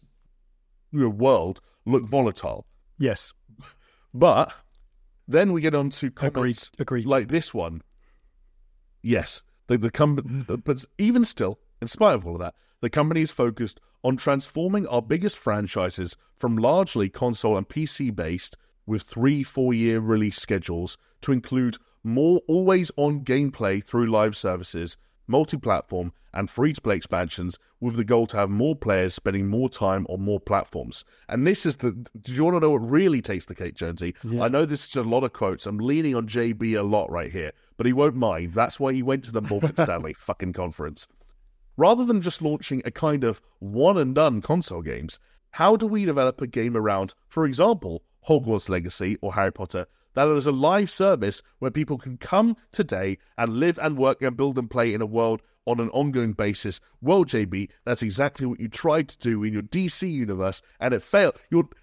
world look volatile. Yes. But then we get on to comments Agreed. like this one. Yes. But even still, in spite of all of that, the company is focused on transforming our biggest franchises from largely console and PC-based with 3-4 year release schedules to include more always-on gameplay through live services, multi-platform, and free-to-play expansions with the goal to have more players spending more time on more platforms. And this is do you want to know what really takes the cake, Jonesy? Yeah. I know this is a lot of quotes. I'm leaning on JB a lot right here, but he won't mind. That's why he went to the Morgan Stanley fucking conference. Rather than just launching a kind of one-and-done console games, how do we develop a game around, for example, Hogwarts Legacy or Harry Potter, that is a live service where people can come today and live and work and build and play in a world on an ongoing basis? Well, JB, that's exactly what you tried to do in your DC universe, and it failed.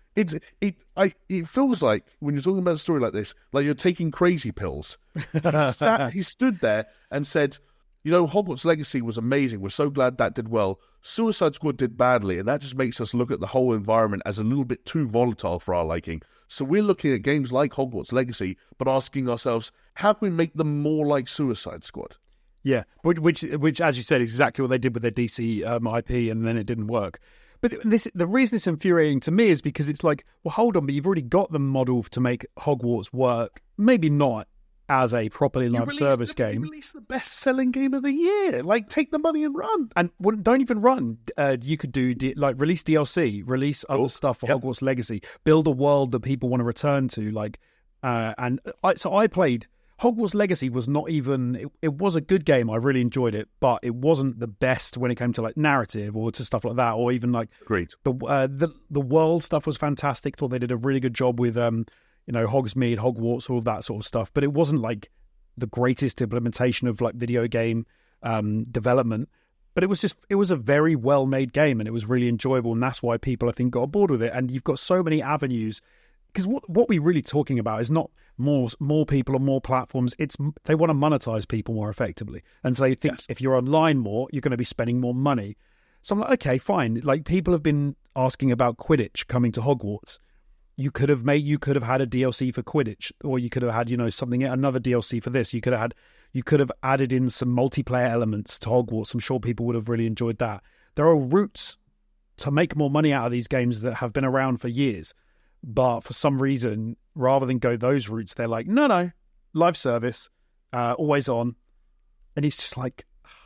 It feels like, when you're talking about a story like this, like you're taking crazy pills. He stood there and said, you know, Hogwarts Legacy was amazing. We're so glad that did well. Suicide Squad did badly, and that just makes us look at the whole environment as a little bit too volatile for our liking. So we're looking at games like Hogwarts Legacy, but asking ourselves, how can we make them more like Suicide Squad? Yeah, which, as you said, is exactly what they did with their DC IP, and then it didn't work. But the reason it's infuriating to me is because it's like, well, hold on, but you've already got the model to make Hogwarts work. Maybe not as a properly live service game. You release the best-selling game of the year. Like, take the money and run. And don't even run. You could do, release DLC, release other stuff for Hogwarts Legacy, build a world that people want to return to. So I played Hogwarts Legacy. Was not even, it was a good game. I really enjoyed it, but it wasn't the best when it came to like narrative or to stuff like that, or even like great. The world stuff was fantastic. Thought they did a really good job with Hogsmeade, Hogwarts, all of that sort of stuff. But it wasn't like the greatest implementation of like video game development. But it was a very well-made game, and it was really enjoyable. And that's why people, I think, got bored with it. And you've got so many avenues because what we're really talking about is not more people on more platforms. It's they want to monetize people more effectively, and so they think if you're online more, you're going to be spending more money. So I'm like, okay, fine. Like, people have been asking about Quidditch coming to Hogwarts. You could have had a DLC for Quidditch, or you could have had, another DLC for this. You could have added in some multiplayer elements to Hogwarts. I'm sure people would have really enjoyed that. There are routes to make more money out of these games that have been around for years, but for some reason, rather than go those routes, they're like, no, live service, always on, and it's just like,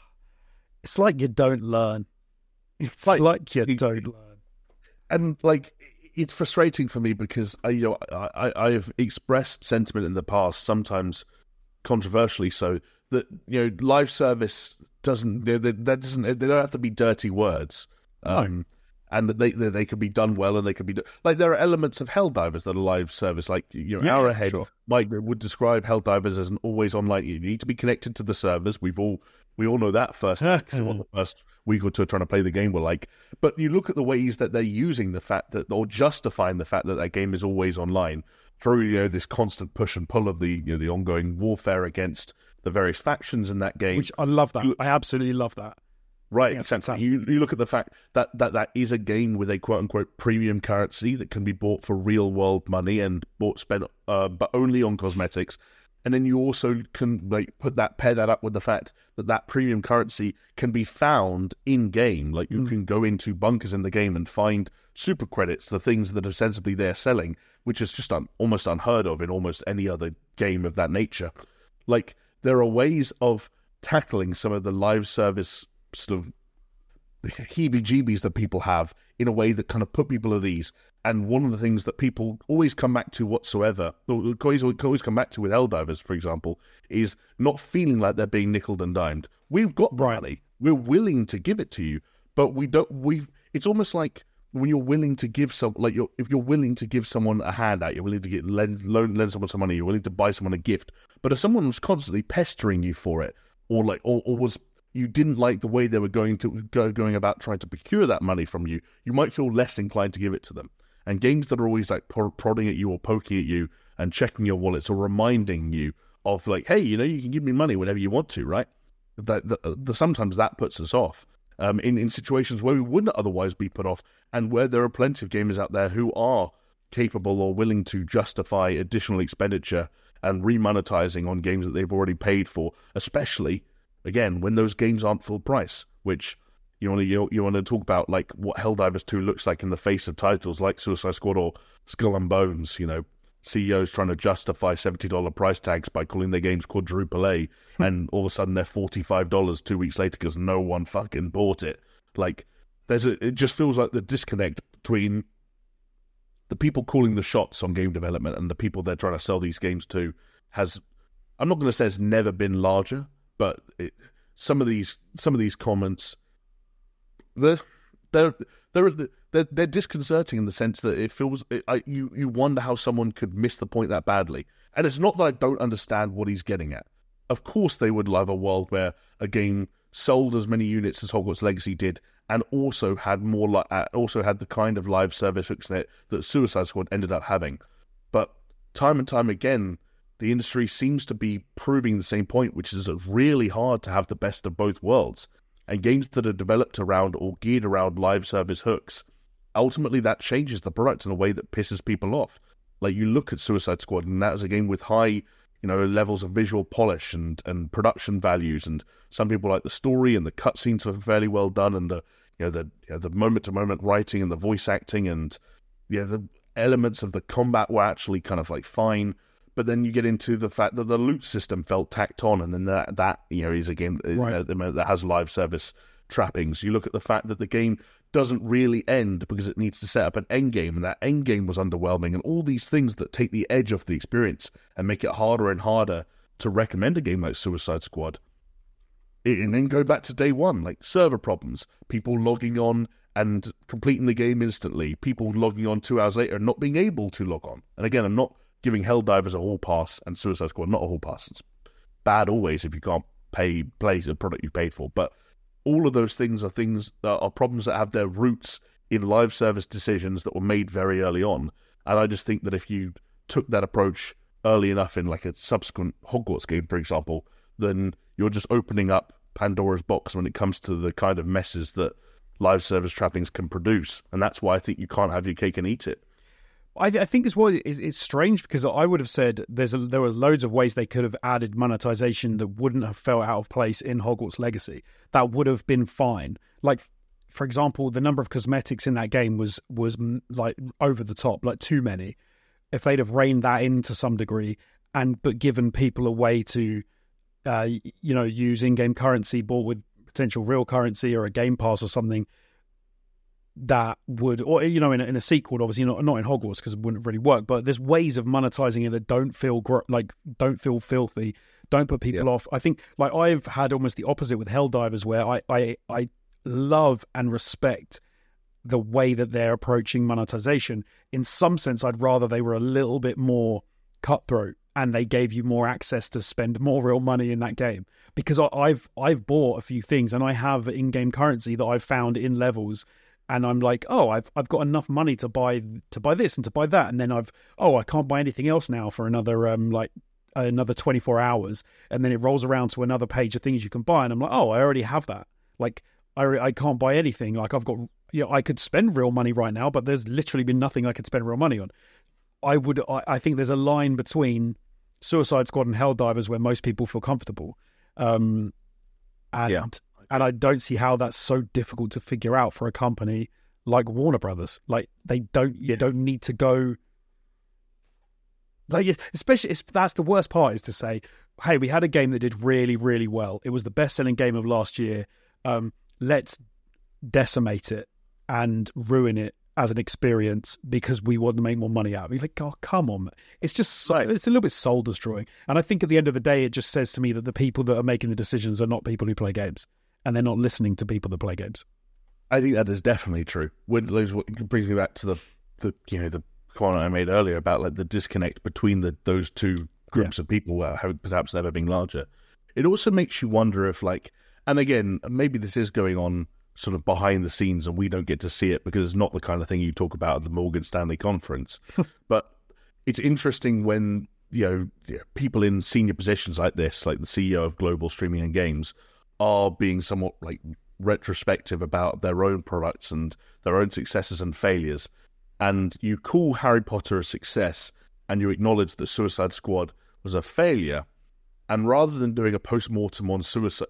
it's like you don't learn. It's like you don't learn, and like, it's frustrating for me because I have expressed sentiment in the past, sometimes controversially, so that live service doesn't they don't have to be dirty words, and that they can be done well, and they can be like, there are elements of Helldivers that are live service, like Arrowhead. Sure. Mike would describe Helldivers as an always online. You need to be connected to the servers. We all know that first. On the first week or two trying to play the game, we're like, but you look at the ways that they're using the fact that, or justifying the fact that that game is always online through this constant push and pull of the the ongoing warfare against the various factions in that game. Which I love that. I absolutely love that. Right, exactly. You look at the fact that is a game with a quote-unquote premium currency that can be bought for real-world money and spent but only on cosmetics. And then you also can pair that up with the fact that premium currency can be found in-game. Like, you can go into bunkers in the game and find super credits, the things that ostensibly they're selling, which is just almost unheard of in almost any other game of that nature. Like, there are ways of tackling some of the live service sort of heebie-jeebies that people have in a way that kind of put people at ease. And one of the things that people always come back to whatsoever, or always come back to with Helldivers, for example, is not feeling like they're being nickeled and dimed. We've got money. We're willing to give it to you, but it's almost like when you're willing to give if you're willing to give someone a handout, you're willing to lend someone some money, you're willing to buy someone a gift. But if someone was constantly pestering you for it, or was you didn't like the way they were going about trying to procure that money from you, you might feel less inclined to give it to them. And games that are always like prodding at you or poking at you and checking your wallets or reminding you of like, hey, you can give me money whenever you want to, right? Sometimes that puts us off in situations where we wouldn't otherwise be put off, and where there are plenty of gamers out there who are capable or willing to justify additional expenditure and remonetizing on games that they've already paid for, especially, again, when those games aren't full price, which you want to talk about, like what Helldivers 2 looks like in the face of titles like Suicide Squad or Skull and Bones. CEOs trying to justify $70 price tags by calling their games quadruple A, and all of a sudden they're $45 2 weeks later because no one fucking bought it. Like, it just feels like the disconnect between the people calling the shots on game development and the people they're trying to sell these games to I'm not going to say it's never been larger, but some of these comments, they're disconcerting in the sense that it feels you wonder how someone could miss the point that badly. And it's not that I don't understand what he's getting at. Of course, they would love a world where a game sold as many units as Hogwarts Legacy did, and also had the kind of live service hooks in it that Suicide Squad ended up having. But time and time again, the industry seems to be proving the same point, which is it's really hard to have the best of both worlds. And games that are developed around or geared around live service hooks, ultimately that changes the product in a way that pisses people off. Like, you look at Suicide Squad, and that was a game with high, levels of visual polish and production values, and some people like the story, and the cutscenes are fairly well done, and the moment-to-moment writing and the voice acting, and the elements of the combat were actually kind of like fine. But then you get into the fact that the loot system felt tacked on, and then that is a game that has live service trappings. You look at the fact that the game doesn't really end because it needs to set up an end game, and that end game was underwhelming, and all these things that take the edge off the experience and make it harder and harder to recommend a game like Suicide Squad. And then go back to day one, like server problems, people logging on and completing the game instantly, people logging on 2 hours later and not being able to log on. And again, I'm not giving Helldivers a hall pass and Suicide Squad not a hall pass. It's bad always if you can't play a product you've paid for. But all of those things are problems that have their roots in live service decisions that were made very early on. And I just think that if you took that approach early enough in like a subsequent Hogwarts game, for example, then you're just opening up Pandora's box when it comes to the kind of messes that live service trappings can produce. And that's why I think you can't have your cake and eat it. I think as well, it's strange because I would have said there were loads of ways they could have added monetization that wouldn't have felt out of place in Hogwarts Legacy. That would have been fine. Like, for example, the number of cosmetics in that game was like over the top, like too many. If they'd have reined that in to some degree but given people a way to, use in-game currency bought with potential real currency or a game pass or something, that would, or in a sequel, obviously not in Hogwarts because it wouldn't really work. But there's ways of monetizing it that don't feel filthy, don't put people off. I think like I've had almost the opposite with Helldivers, where I love and respect the way that they're approaching monetization. In some sense, I'd rather they were a little bit more cutthroat and they gave you more access to spend more real money in that game. Because I've bought a few things and I have in-game currency that I've found in levels. And I'm like, oh, I've got enough money to buy this and to buy that, and then I can't buy anything else now for another 24 hours, and then it rolls around to another page of things you can buy, and I'm like, oh, I already have that. Like, I can't buy anything. Like, I've got, I could spend real money right now, but there's literally been nothing I could spend real money on. I think there's a line between Suicide Squad and Helldivers where most people feel comfortable, and I don't see how that's so difficult to figure out for a company like Warner Brothers. Like, you don't need to go. Like, especially, that's the worst part, is to say, hey, we had a game that did really, really well. It was the best-selling game of last year. Let's decimate it and ruin it as an experience because we want to make more money out of it. You're like, oh, come on. It's just, it's a little bit soul destroying. And I think at the end of the day, it just says to me that the people that are making the decisions are not people who play games. And they're not listening to people that play games. I think that is definitely true. What brings me back to the comment I made earlier about like the disconnect between those two groups of people, perhaps never being larger. It also makes you wonder if, like, and again, maybe this is going on sort of behind the scenes and we don't get to see it because it's not the kind of thing you talk about at the Morgan Stanley conference. But it's interesting when people in senior positions like this, like the CEO of Global Streaming and Games, are being somewhat like retrospective about their own products and their own successes and failures. And you call Harry Potter a success and you acknowledge that Suicide Squad was a failure. And rather than doing a post-mortem on Suicide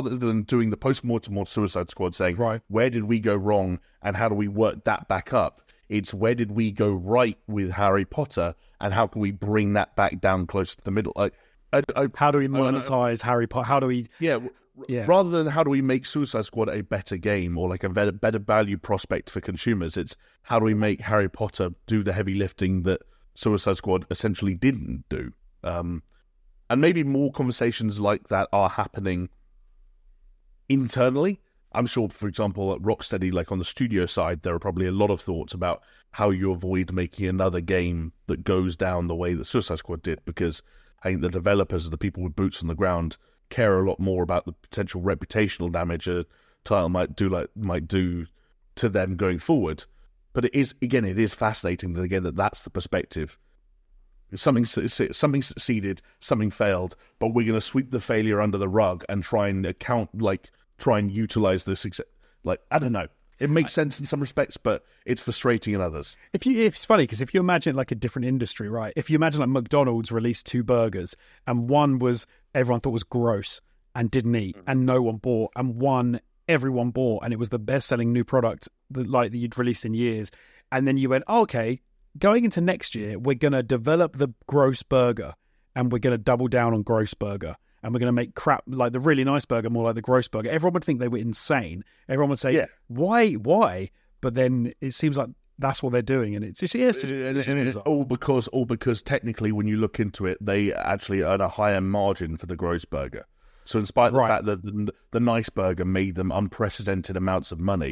Squad saying, right, where did we go wrong and how do we work that back up? It's where did we go right with Harry Potter and how can we bring that back down close to the middle? How do we monetize Harry Potter? How do we... Yeah. Rather than how do we make Suicide Squad a better game or like a better value prospect for consumers, it's how do we make Harry Potter do the heavy lifting that Suicide Squad essentially didn't do. And maybe more conversations like that are happening internally. I'm sure, for example, at Rocksteady, like on the studio side, there are probably a lot of thoughts about how you avoid making another game that goes down the way that Suicide Squad did, because I think the developers are the people with boots on the ground care a lot more about the potential reputational damage a title might do to them going forward. But it is fascinating that that's the perspective. Something succeeded, something failed, but we're going to sweep the failure under the rug and try and utilize the success. Like, I don't know. It makes sense in some respects, but it's frustrating in others. It's funny because if you imagine like a different industry, right? If you imagine like McDonald's released 2 burgers and one was everyone thought was gross and didn't eat and no one bought, and one everyone bought and it was the best-selling new product that you'd released in years, and then you went, oh, okay, going into next year, we're going to develop the gross burger and we're going to double down on gross burger. And we're going to make crap like the really nice burger more like the gross burger. Everyone would think they were insane. Everyone would say, why? But then it seems like that's what they're doing. And it's all because technically when you look into it, they actually earn a higher margin for the gross burger. So in spite of the fact that the nice burger made them unprecedented amounts of money,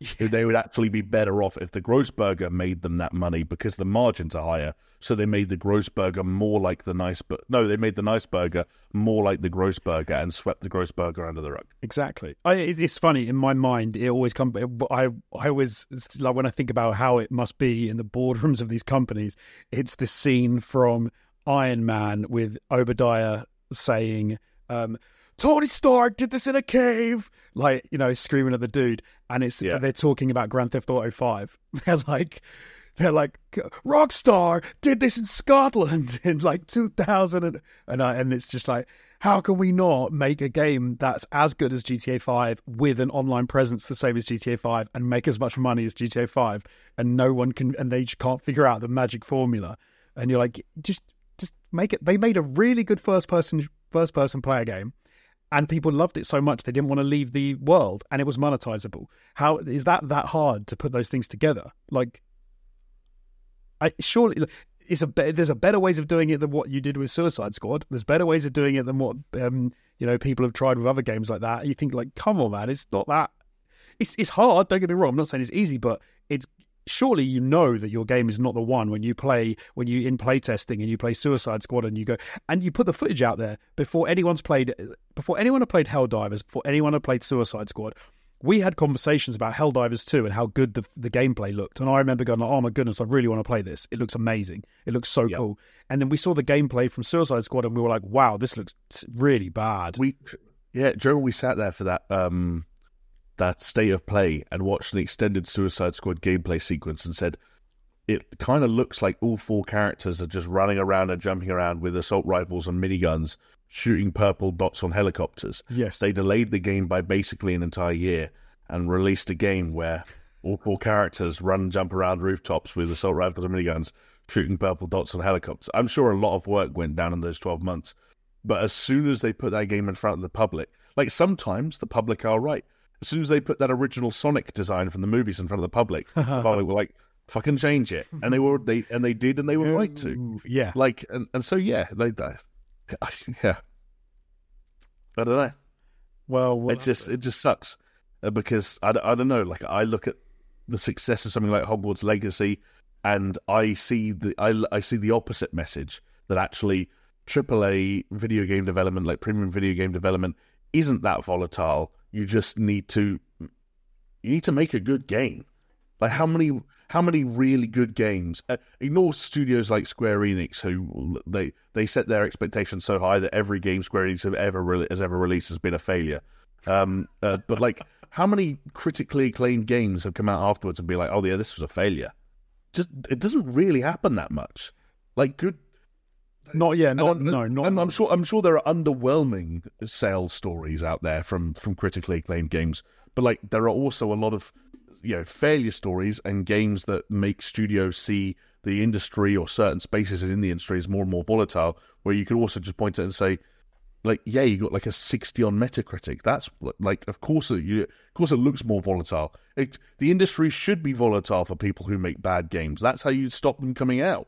They would actually be better off if the Grossberger made them that money because the margins are higher. So they made the Grossberger more like the nice, but no, they made the nice burger more like the Grossberger and swept the Grossberger under the rug. Exactly. It's funny in my mind. It always comes. I always, like, when I think about how it must be in the boardrooms of these companies, it's the scene from Iron Man with Obadiah saying, Tony Stark did this in a cave, like, you know, screaming at the dude, and they're talking about Grand Theft Auto 5. They're like, Rockstar did this in Scotland in like 2000, and it's just like, how can we not make a game that's as good as GTA 5 with an online presence the same as GTA 5 and make as much money as GTA 5, and no one can, and they just can't figure out the magic formula. And you're like, just make it. They made a really good first person player game, and people loved it so much they didn't want to leave the world, and it was monetizable. How is that hard to put those things together? Like, surely there's a better ways of doing it than what you did with Suicide Squad. There's better ways of doing it than what people have tried with other games like that. You think, like, come on, man, it's not that. It's hard. Don't get me wrong. I'm not saying it's easy, but it's surely you know that your game is not the one when you in playtesting and you play Suicide Squad and you go and you put the footage out there before anyone had played Helldivers, before anyone had played Suicide Squad. We had conversations about Helldivers 2 and how good the gameplay looked. And I remember going, oh my goodness, I really want to play this. It looks amazing. It looks so cool. And then we saw the gameplay from Suicide Squad and we were like, wow, this looks really bad. Joe, we sat there for that state of play and watched the extended Suicide Squad gameplay sequence and said, it kind of looks like all four characters are just running around and jumping around with assault rifles and miniguns, shooting purple dots on helicopters. Yes. They delayed the game by basically an entire year and released a game where all four characters run and jump around rooftops with assault rifles and miniguns, shooting purple dots on helicopters. I'm sure a lot of work went down in those 12 months. But as soon as they put that game in front of the public, like, sometimes the public are right. As soon as they put that original Sonic design from the movies in front of the public were like, fucking change it. And they did, and they were right to. Yeah. Like, and so, yeah, yeah. I don't know. Well, it just sucks because I don't know. Like, I look at the success of something like Hogwarts Legacy, and I see the opposite message, that actually AAA video game development, like premium video game development, isn't that volatile. You just need to make a good game. Like, how many really good games? Ignore studios like Square Enix, who they set their expectations so high that every game Square Enix has ever released has been a failure. But, like, how many critically acclaimed games have come out afterwards and be like, oh yeah, this was a failure? It doesn't really happen that much. Like, good. Not yet. No. I'm sure there are underwhelming sales stories out there from critically acclaimed games, but, like, there are also a lot of failure stories and games that make studios see the industry or certain spaces in the industry as more and more volatile, where you could also just point at it and say, like, yeah, you got like a 60 on Metacritic. That's like, of course it looks more volatile. The industry should be volatile for people who make bad games. That's how you stop them coming out.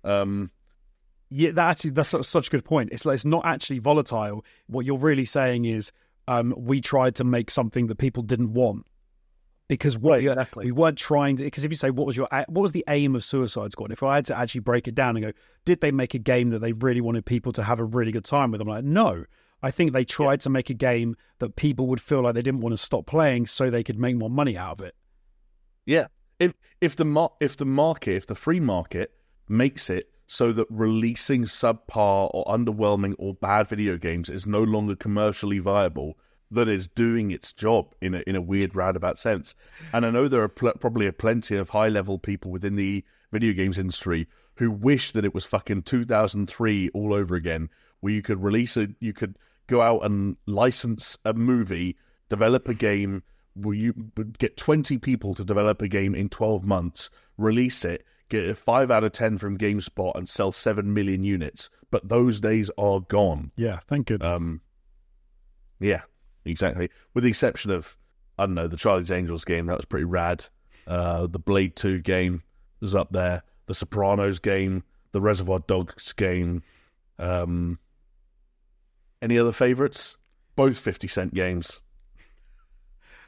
Yeah, that's such a good point. It's like, it's not actually volatile. What you're really saying is, we tried to make something that people didn't want. Because we weren't trying to. Because if you say what was the aim of Suicide Squad, if I had to actually break it down and go, did they make a game that they really wanted people to have a really good time with? I'm like, no. I think they tried to make a game that people would feel like they didn't want to stop playing, so they could make more money out of it. Yeah, if the free market makes it so that releasing subpar or underwhelming or bad video games is no longer commercially viable, that is doing its job in a weird roundabout sense. And I know there are probably plenty of high-level people within the video games industry who wish that it was fucking 2003 all over again, where you could go out and license a movie, develop a game, where you get 20 people to develop a game in 12 months, release it, get a 5 out of 10 from GameSpot and sell 7 million units. But those days are gone. Yeah, thank goodness. Yeah. Exactly. With the exception of, I don't know, the Charlie's Angels game, that was pretty rad. The Blade 2 game was up there. The Sopranos game, the Reservoir Dogs game. Any other favourites? Both 50 Cent games.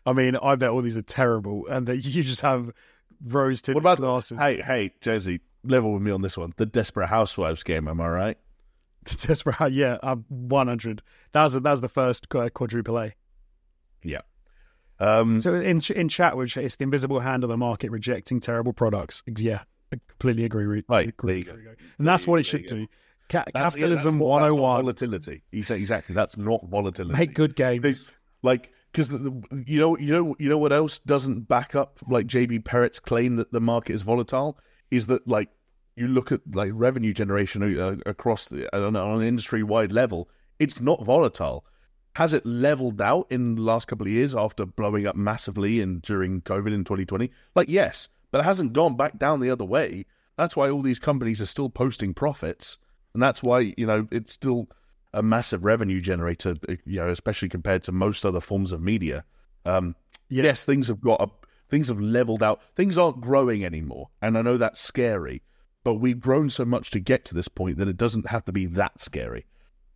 I mean, I bet all these are terrible, and that you just have rose-tinted glasses. Hey, Josie, level with me on this one. The Desperate Housewives game, am I right? The Desperate, yeah, 100. That was the first quadruple A. Yeah. So in chat, which it's the invisible hand of the market rejecting terrible products. Yeah, I completely agree. Right, there you go. And that's what it should do. Capitalism 101. That's not volatility. Exactly. That's not volatility. Make good games. Because you know what else doesn't back up like JB Perrett's claim that the market is volatile is that like you look at like revenue generation across on an industry wide level, it's not volatile. Has it leveled out in the last couple of years after blowing up massively and during COVID in 2020? Like, yes, but it hasn't gone back down the other way. That's why all these companies are still posting profits. And that's why, it's still a massive revenue generator, especially compared to most other forms of media. Yes, things have leveled out. Things aren't growing anymore. And I know that's scary, but we've grown so much to get to this point that it doesn't have to be that scary.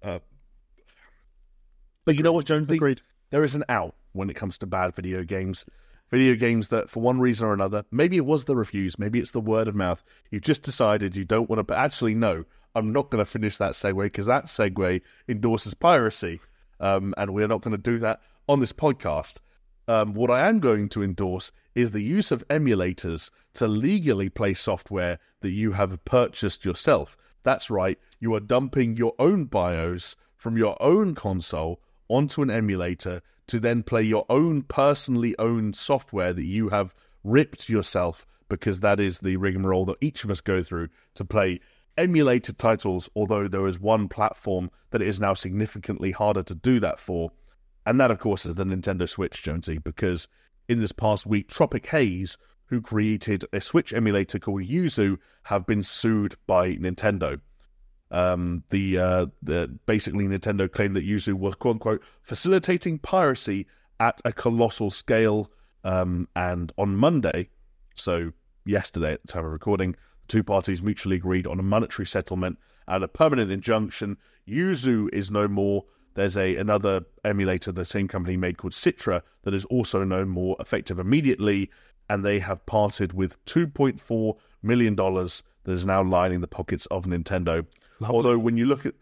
But you know what, Jonesy? Agreed. There is an out when it comes to bad video games. Video games that, for one reason or another, maybe it was the reviews, maybe it's the word of mouth, you've just decided you don't want to... But actually, no, I'm not going to finish that segue because that segue endorses piracy. And we're not going to do that on this podcast. What I am going to endorse is the use of emulators to legally play software that you have purchased yourself. That's right, you are dumping your own BIOS from your own console onto an emulator to then play your own personally owned software that you have ripped yourself, because that is the rigmarole that each of us go through to play emulated titles, although there is one platform that it is now significantly harder to do that for. And that, of course, is the Nintendo Switch, Jonesy, because in this past week, Tropic Haze, who created a Switch emulator called Yuzu, have been sued by Nintendo. Basically Nintendo claimed that Yuzu was quote unquote facilitating piracy at a colossal scale. And on Monday, so yesterday at the time of recording, the two parties mutually agreed on a monetary settlement and a permanent injunction. Yuzu is no more. There's another emulator the same company made called Citra that is also no more, effective immediately, and they have parted with $2.4 million that is now lining the pockets of Nintendo. Lovely. Although when you look at,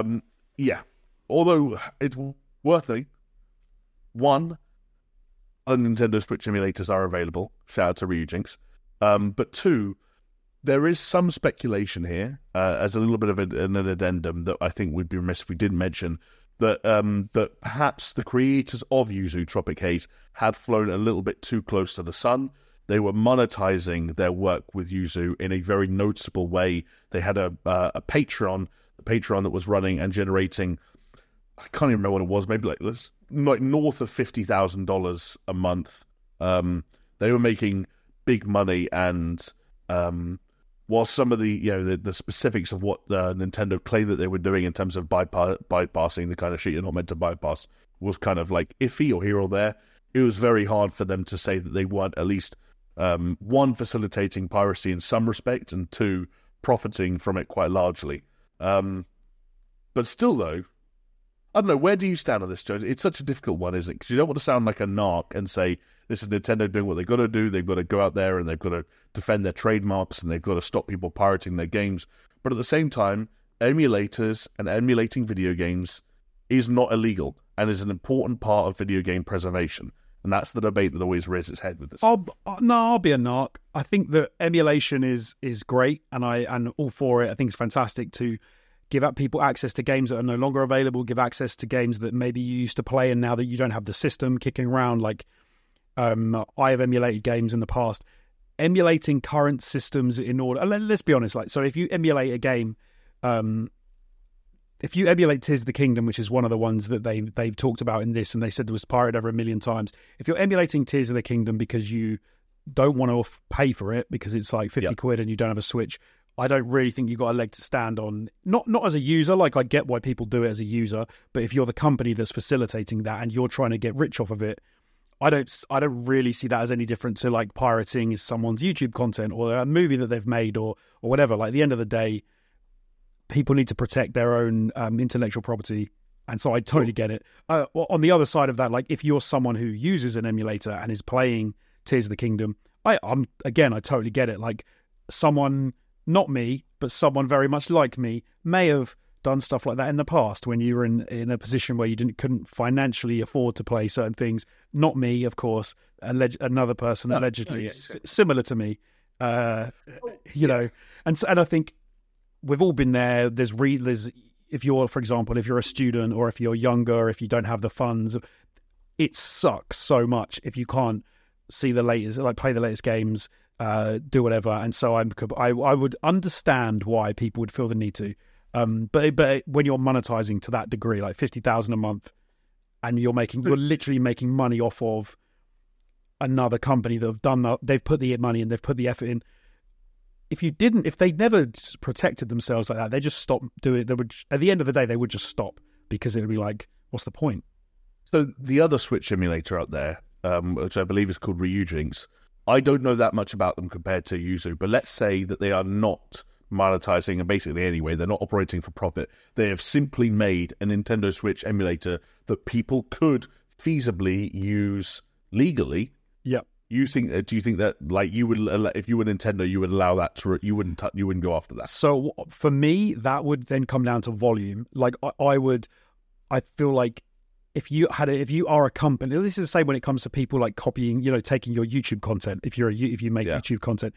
although it's worthy, one, other Nintendo Switch emulators are available. Shout out to Ryujinx. But two, there is some speculation here, as a little bit of an addendum that I think we'd be remiss if we didn't mention, that that perhaps the creators of Yuzu, Tropic Haze, had flown a little bit too close to the sun. They were monetizing their work with Yuzu in a very noticeable way. They had a Patreon that was running and generating, I can't even remember what it was, maybe like north of $50,000 a month. They were making big money, and while some of the specifics of what Nintendo claimed that they were doing in terms of bypassing the kind of shit you're not meant to bypass was kind of like iffy or here or there, it was very hard for them to say that they weren't at least one, facilitating piracy in some respect, and two, profiting from it quite largely. But still, though, I don't know, where do you stand on this, Joe? It's such a difficult one, isn't it? Because you don't want to sound like a narc and say, this is Nintendo doing what they've got to do, they've got to go out there and they've got to defend their trademarks and they've got to stop people pirating their games. But at the same time, emulators and emulating video games is not illegal and is an important part of video game preservation. And that's the debate that always rears its head with this. I'll be a narc. I think that emulation is great, and I'm all for it. I think it's fantastic to give up people access to games that are no longer available, give access to games that maybe you used to play and now that you don't have the system kicking around. Like, I have emulated games in the past. Emulating current systems in order... Let's be honest. So if you emulate a game... if you emulate Tears of the Kingdom, which is one of the ones that they've talked about in this, and they said it was pirated over 1 million times, if you're emulating Tears of the Kingdom because you don't want to pay for it because it's like 50 quid and you don't have a Switch, I don't really think you've got a leg to stand on. Not as a user, like I get why people do it as a user, but if you're the company that's facilitating that and you're trying to get rich off of it, I don't really see that as any different to like pirating someone's YouTube content or a movie that they've made or whatever. Like, at the end of the day, people need to protect their own intellectual property. And so I totally get it. On the other side of that, like if you're someone who uses an emulator and is playing Tears of the Kingdom, I totally get it. Like someone, not me, but someone very much like me may have done stuff like that in the past when you were in a position where you couldn't financially afford to play certain things. Not me, of course. Another person allegedly similar to me. You know, and I think we've all been there. There's if you're, for example, if you're a student or if you're younger, if you don't have the funds, it sucks so much if you can't see the latest, like play the latest games, do whatever. And so I would understand why people would feel the need to. But when you're monetizing to that degree, like 50,000 a month, and you're literally making money off of another company that have done that, they've put the money in, they've put the effort in. If they never protected themselves like that, they just stopped doing it. They would, at the end of the day, they would just stop because it would be like, what's the point? So the other Switch emulator out there, which I believe is called Ryujinx, I don't know that much about them compared to Yuzu, but let's say that they are not monetizing, and basically anyway, they're not operating for profit. They have simply made a Nintendo Switch emulator that people could feasibly use legally. Yeah. Do you think that, like, you would, if you were Nintendo, you would allow that to, you wouldn't go after that? So for me, that would then come down to volume. Like I feel like if you are a company, this is the same when it comes to people like copying, taking your YouTube content. If you make YouTube content,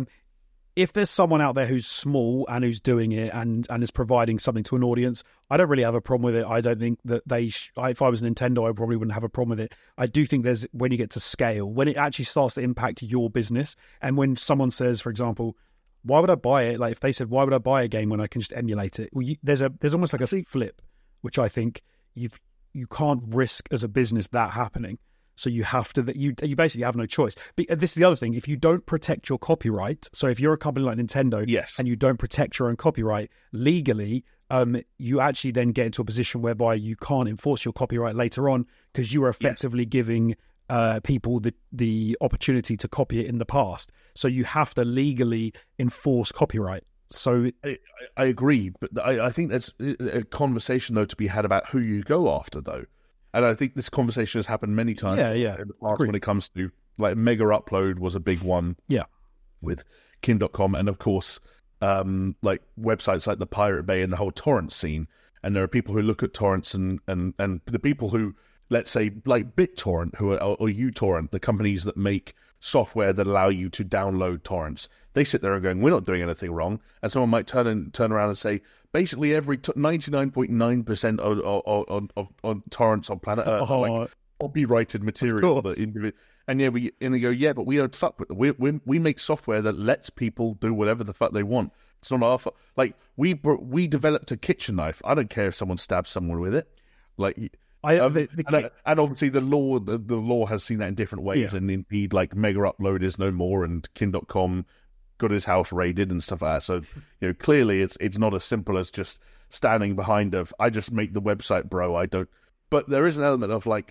if there's someone out there who's small and who's doing it and is providing something to an audience, I don't really have a problem with it. I don't think that if I was Nintendo, I probably wouldn't have a problem with it. I do think there's, when you get to scale, when it actually starts to impact your business, and when someone says, for example, why would I buy it? Like if they said, why would I buy a game when I can just emulate it? Well, there's almost like a flip, which I think you can't risk as a business that happening. So you have to, you basically have no choice. But this is the other thing. If you don't protect your copyright, so if you're a company like Nintendo, yes, and you don't protect your own copyright legally, you actually then get into a position whereby you can't enforce your copyright later on because you are effectively giving people the opportunity to copy it in the past. So you have to legally enforce copyright. So I agree, but I think there's a conversation though to be had about who you go after though. And I think this conversation has happened many times in the past when it comes to, like, Mega Upload was a big one with King.com, and of course like websites like the Pirate Bay and the whole torrent scene. And there are people who look at torrents and the people who, let's say, like BitTorrent or uTorrent, the companies that make software that allow you to download torrents, they sit there and going, we're not doing anything wrong. And someone might turn around and say, basically every 99.9% on torrents on planet Earth are like copyrighted material. And they go, but we don't fuck with it. We make software that lets people do whatever the fuck they want. It's not our fault. Like, we developed a kitchen knife. I don't care if someone stabs someone with it. Like, and obviously the law has seen that in different ways, and indeed, like, Mega Upload is no more, and King.com got his house raided and stuff like that. So clearly it's not as simple as just standing behind I just make the website, bro. I don't. But there is an element of, like,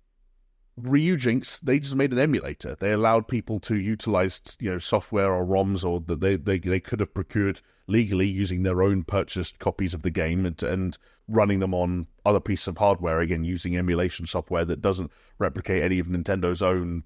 Ryujinx, they just made an emulator. They allowed people to utilize software or ROMs or that they could have procured legally using their own purchased copies of the game and running them on other pieces of hardware, again using emulation software that doesn't replicate any of Nintendo's own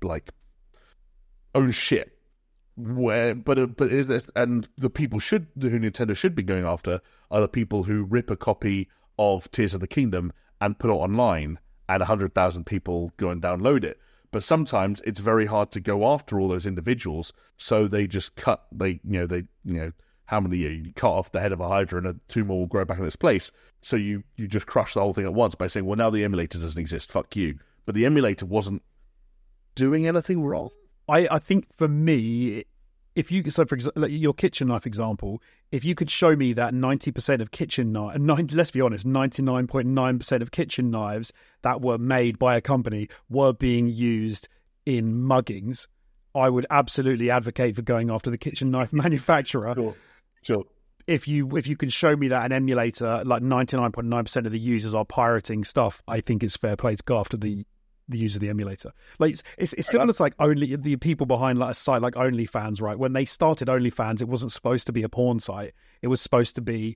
shit. And the people who Nintendo should be going after are the people who rip a copy of Tears of the Kingdom and put it online, and 100,000 people go and download it. But sometimes it's very hard to go after all those individuals, so they just cut. How many you cut off the head of a hydra and two more will grow back in its place. So you just crush the whole thing at once by saying, well, now the emulator doesn't exist. Fuck you. But the emulator wasn't doing anything wrong. I think for me, for example, like your kitchen knife example, if you could show me that 90% of kitchen knives, let's be honest, 99.9% of kitchen knives that were made by a company were being used in muggings, I would absolutely advocate for going after the kitchen knife manufacturer. Sure. If you can show me that an emulator, like 99.9% of the users are pirating stuff, I think it's fair play to go after the use of the emulator. Like it's similar to, like, only the people behind, like, a site like OnlyFans, right? When they started OnlyFans, it wasn't supposed to be a porn site. It was supposed to be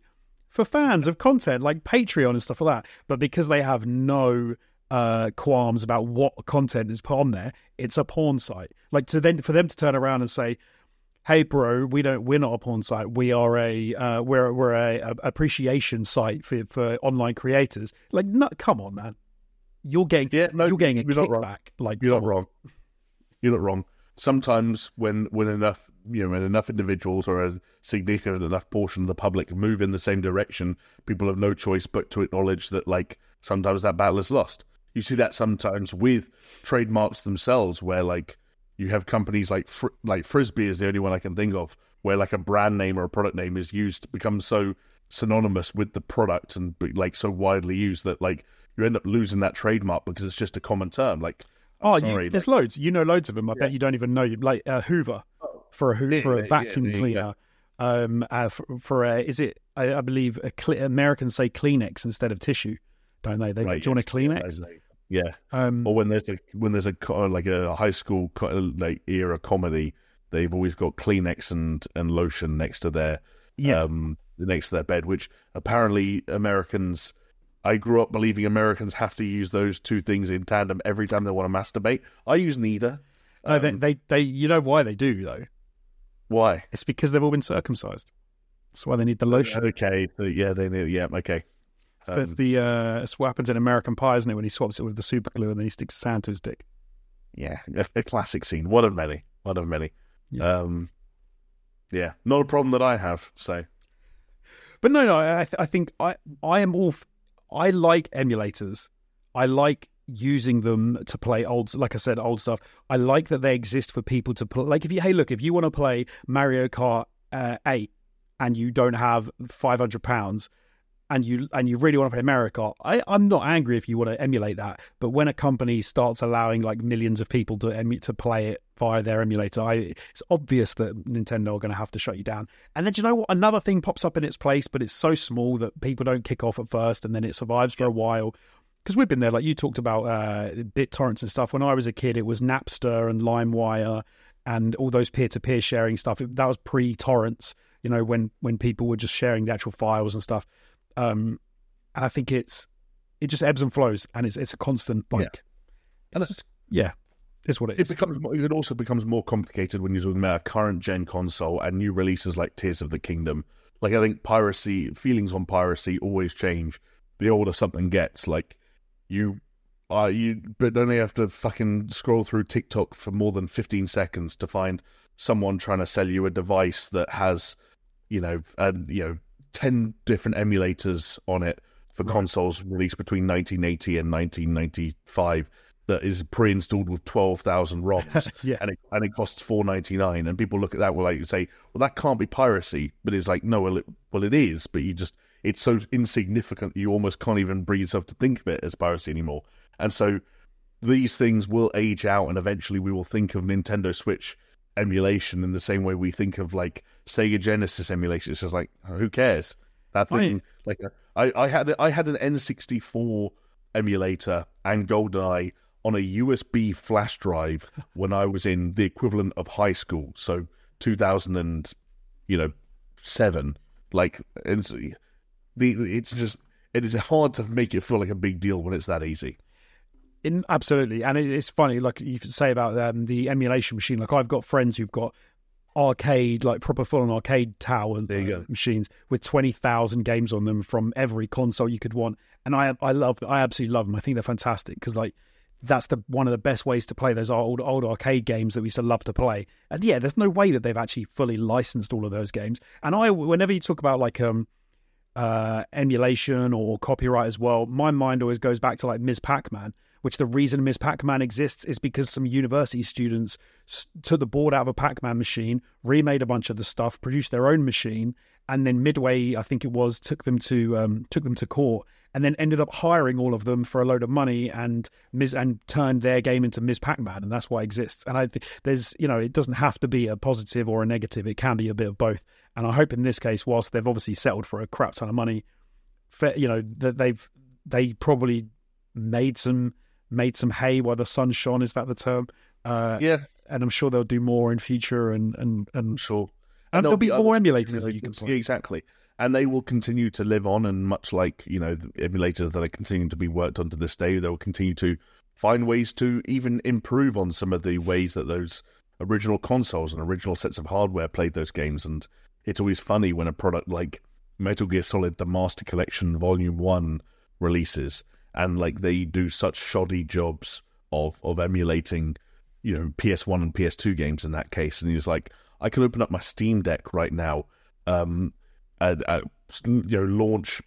for fans of content like Patreon and stuff like that. But because they have no qualms about what content is put on there, it's a porn site. Like for them to turn around and say, "Hey, bro, we're not a porn site. We are we're a appreciation site for online creators." Like, no, come on, man. You're getting a kickback. Like, you're not wrong. You're not wrong. Sometimes when enough individuals or a significant enough portion of the public move in the same direction, people have no choice but to acknowledge that, like, sometimes that battle is lost. You see that sometimes with trademarks themselves, where like you have companies like Frisbee is the only one I can think of, where like a brand name or a product name is used, becomes so synonymous with the product and like so widely used that like you end up losing that trademark because it's just a common term. Like, there's loads. You know loads of them. I bet you don't even know. Like Hoover for a vacuum cleaner. I believe Americans say Kleenex instead of tissue, don't they? Do you want a Kleenex? Yeah. Or when there's a high school like era comedy, they've always got Kleenex and lotion next to their bed, which apparently Americans. I grew up believing Americans have to use those two things in tandem every time they want to masturbate. I use neither. No, they you know why they do though? Why? It's because they've all been circumcised. That's why they need the lotion. Okay, okay. That's what happens in American Pie, isn't it? When he swaps it with the super glue and then he sticks sand to his dick. Yeah, a classic scene. One of many. Yeah. Not a problem that I have. So, but no. I think I am all. I like emulators. I like using them to play old stuff. I like that they exist for people to play. Like, if you want to play Mario Kart 8 and you don't have £500 and you really want to play Mario Kart, I'm not angry if you want to emulate that. But when a company starts allowing like millions of people to play it via their emulator, it's obvious that Nintendo are going to have to shut you down. And then, do you know what? Another thing pops up in its place, but it's so small that people don't kick off at first, and then it survives for a while. Because we've been there, like you talked about BitTorrents and stuff. When I was a kid, it was Napster and LimeWire and all those peer-to-peer sharing stuff. That was pre-torrents, when people were just sharing the actual files and stuff. And I think it just ebbs and flows, and it's a constant it's what it is. It also becomes more complicated when you're talking about a current gen console and new releases like Tears of the Kingdom. Like, I think feelings on piracy always change the older something gets. Like, you only have to fucking scroll through TikTok for more than 15 seconds to find someone trying to sell you a device that has 10 different emulators on it for consoles released between 1980 and 1995 that is pre-installed with 12,000 ROMs and it costs $4.99, and people look at that and say, well, that can't be piracy, but it's like, no, well it is, but it's so insignificant that you almost can't even bring yourself to think of it as piracy anymore. And so these things will age out, and eventually we will think of Nintendo Switch emulation in the same way we think of like Sega Genesis emulation. It's just like, who cares? That thing, I had an N64 emulator and GoldenEye on a USB flash drive when I was in the equivalent of high school, so 2007. Like, it is hard to make it feel like a big deal when it's that easy. Absolutely, and it's funny, like you say about the emulation machine. Like, I've got friends who've got arcade, like proper full-on arcade tower machines with 20,000 games on them from every console you could want, and I absolutely love them. I think they're fantastic because like that's one of the best ways to play those old arcade games that we used to love to play. And yeah, there's no way that they've actually fully licensed all of those games. And whenever you talk about like emulation or copyright as well, my mind always goes back to like Ms. Pac-Man, which the reason Ms. Pac-Man exists is because some university students took the board out of a Pac-Man machine, remade a bunch of the stuff, produced their own machine, and then Midway, I think it was, took them to court, and then ended up hiring all of them for a load of money and turned their game into Ms. Pac-Man, and that's why it exists. And I think there's, it doesn't have to be a positive or a negative; it can be a bit of both. And I hope in this case, whilst they've obviously settled for a crap ton of money, that they probably made some hay while the sun shone. Is that the term? Yeah. And I'm sure they'll do more in future, and sure. And there'll be more emulators that you can play. Exactly. and they will continue to live on. And much like, you know, the emulators that are continuing to be worked on to this day, they will continue to find ways to even improve on some of the ways that those original consoles and original sets of hardware played those games. And it's always funny when a product like Metal Gear Solid: The Master Collection Volume 1 releases, and like they do such shoddy jobs of emulating, you know, PS1 and PS2 games in that case. And he's like, I could open up my Steam Deck right now, you know, launch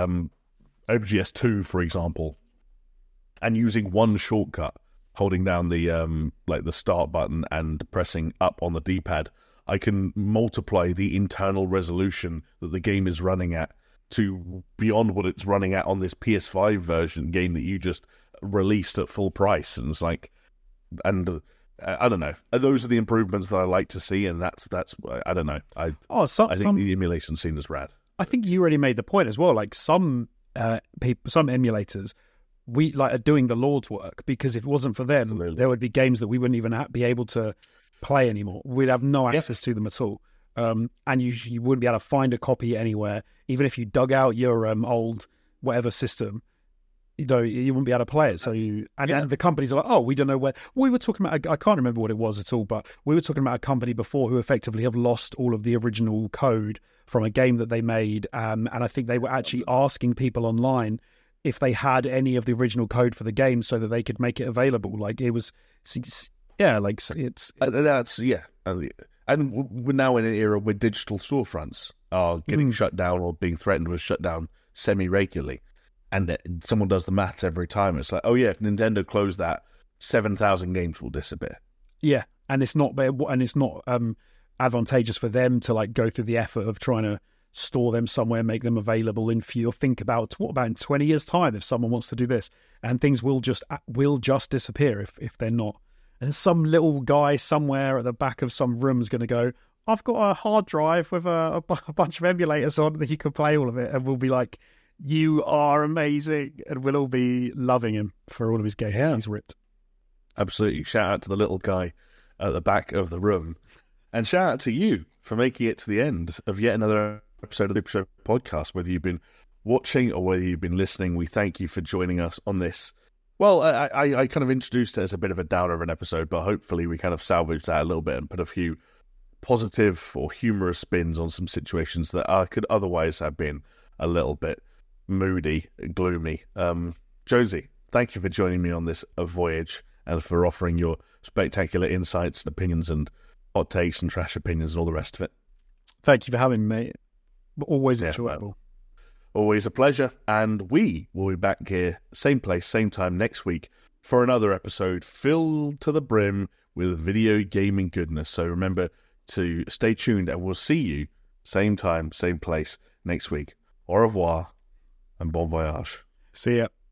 OBS2, for example, and using one shortcut, holding down the like the start button and pressing up on the D-pad, I can multiply the internal resolution that the game is running at to beyond what it's running at on this PS5 version game that you just released at full price. And it's like, and I don't know, those are the improvements that I like to see, and that's I don't know. I think the emulation scene is rad. I think you already made the point as well. Like some people, some emulators, we like are doing the Lord's work, because if it wasn't for them, Absolutely. there would be games that we wouldn't even be able to play anymore. We'd have no access to them at all. And you wouldn't be able to find a copy anywhere, even if you dug out your old whatever system. You know, you wouldn't be able to play it. So and the companies are like, oh, we don't know where. We were talking about, I can't remember what it was at all, but we were talking about a company before who effectively have lost all of the original code from a game that they made. And I think they were actually asking people online if they had any of the original code for the game so that they could make it available. Like it was, and we're now in an era where digital storefronts are getting shut down or being threatened with shut down semi-regularly. And someone does the maths every time. It's like, oh yeah, if Nintendo closed that, 7,000 games will disappear. Yeah, and it's not advantageous for them to like go through the effort of trying to store them somewhere, make them available in few. Think about what about in 20 years' time if someone wants to do this, and things will just disappear if they're not. And some little guy somewhere at the back of some room is going to go, I've got a hard drive with a bunch of emulators on that you can play all of it, and we'll be like, you are amazing, and we'll all be loving him for all of his games he's ripped. Absolutely. Shout out to the little guy at the back of the room, and shout out to you for making it to the end of yet another episode of the Show podcast. Whether you've been watching or whether you've been listening, we thank you for joining us on this. Well, I kind of introduced it as a bit of a downer of an episode, but hopefully we kind of salvaged that a little bit and put a few positive or humorous spins on some situations that could otherwise have been a little bit moody, gloomy. Jonesy, thank you for joining me on this voyage and for offering your spectacular insights and opinions and hot takes and trash opinions and all the rest of it. Thank you for having me, mate. Always enjoyable. Always a pleasure. And we will be back here, same place, same time next week for another episode filled to the brim with video gaming goodness. So remember to stay tuned, and we'll see you same time, same place next week. Au revoir and bon voyage. See ya.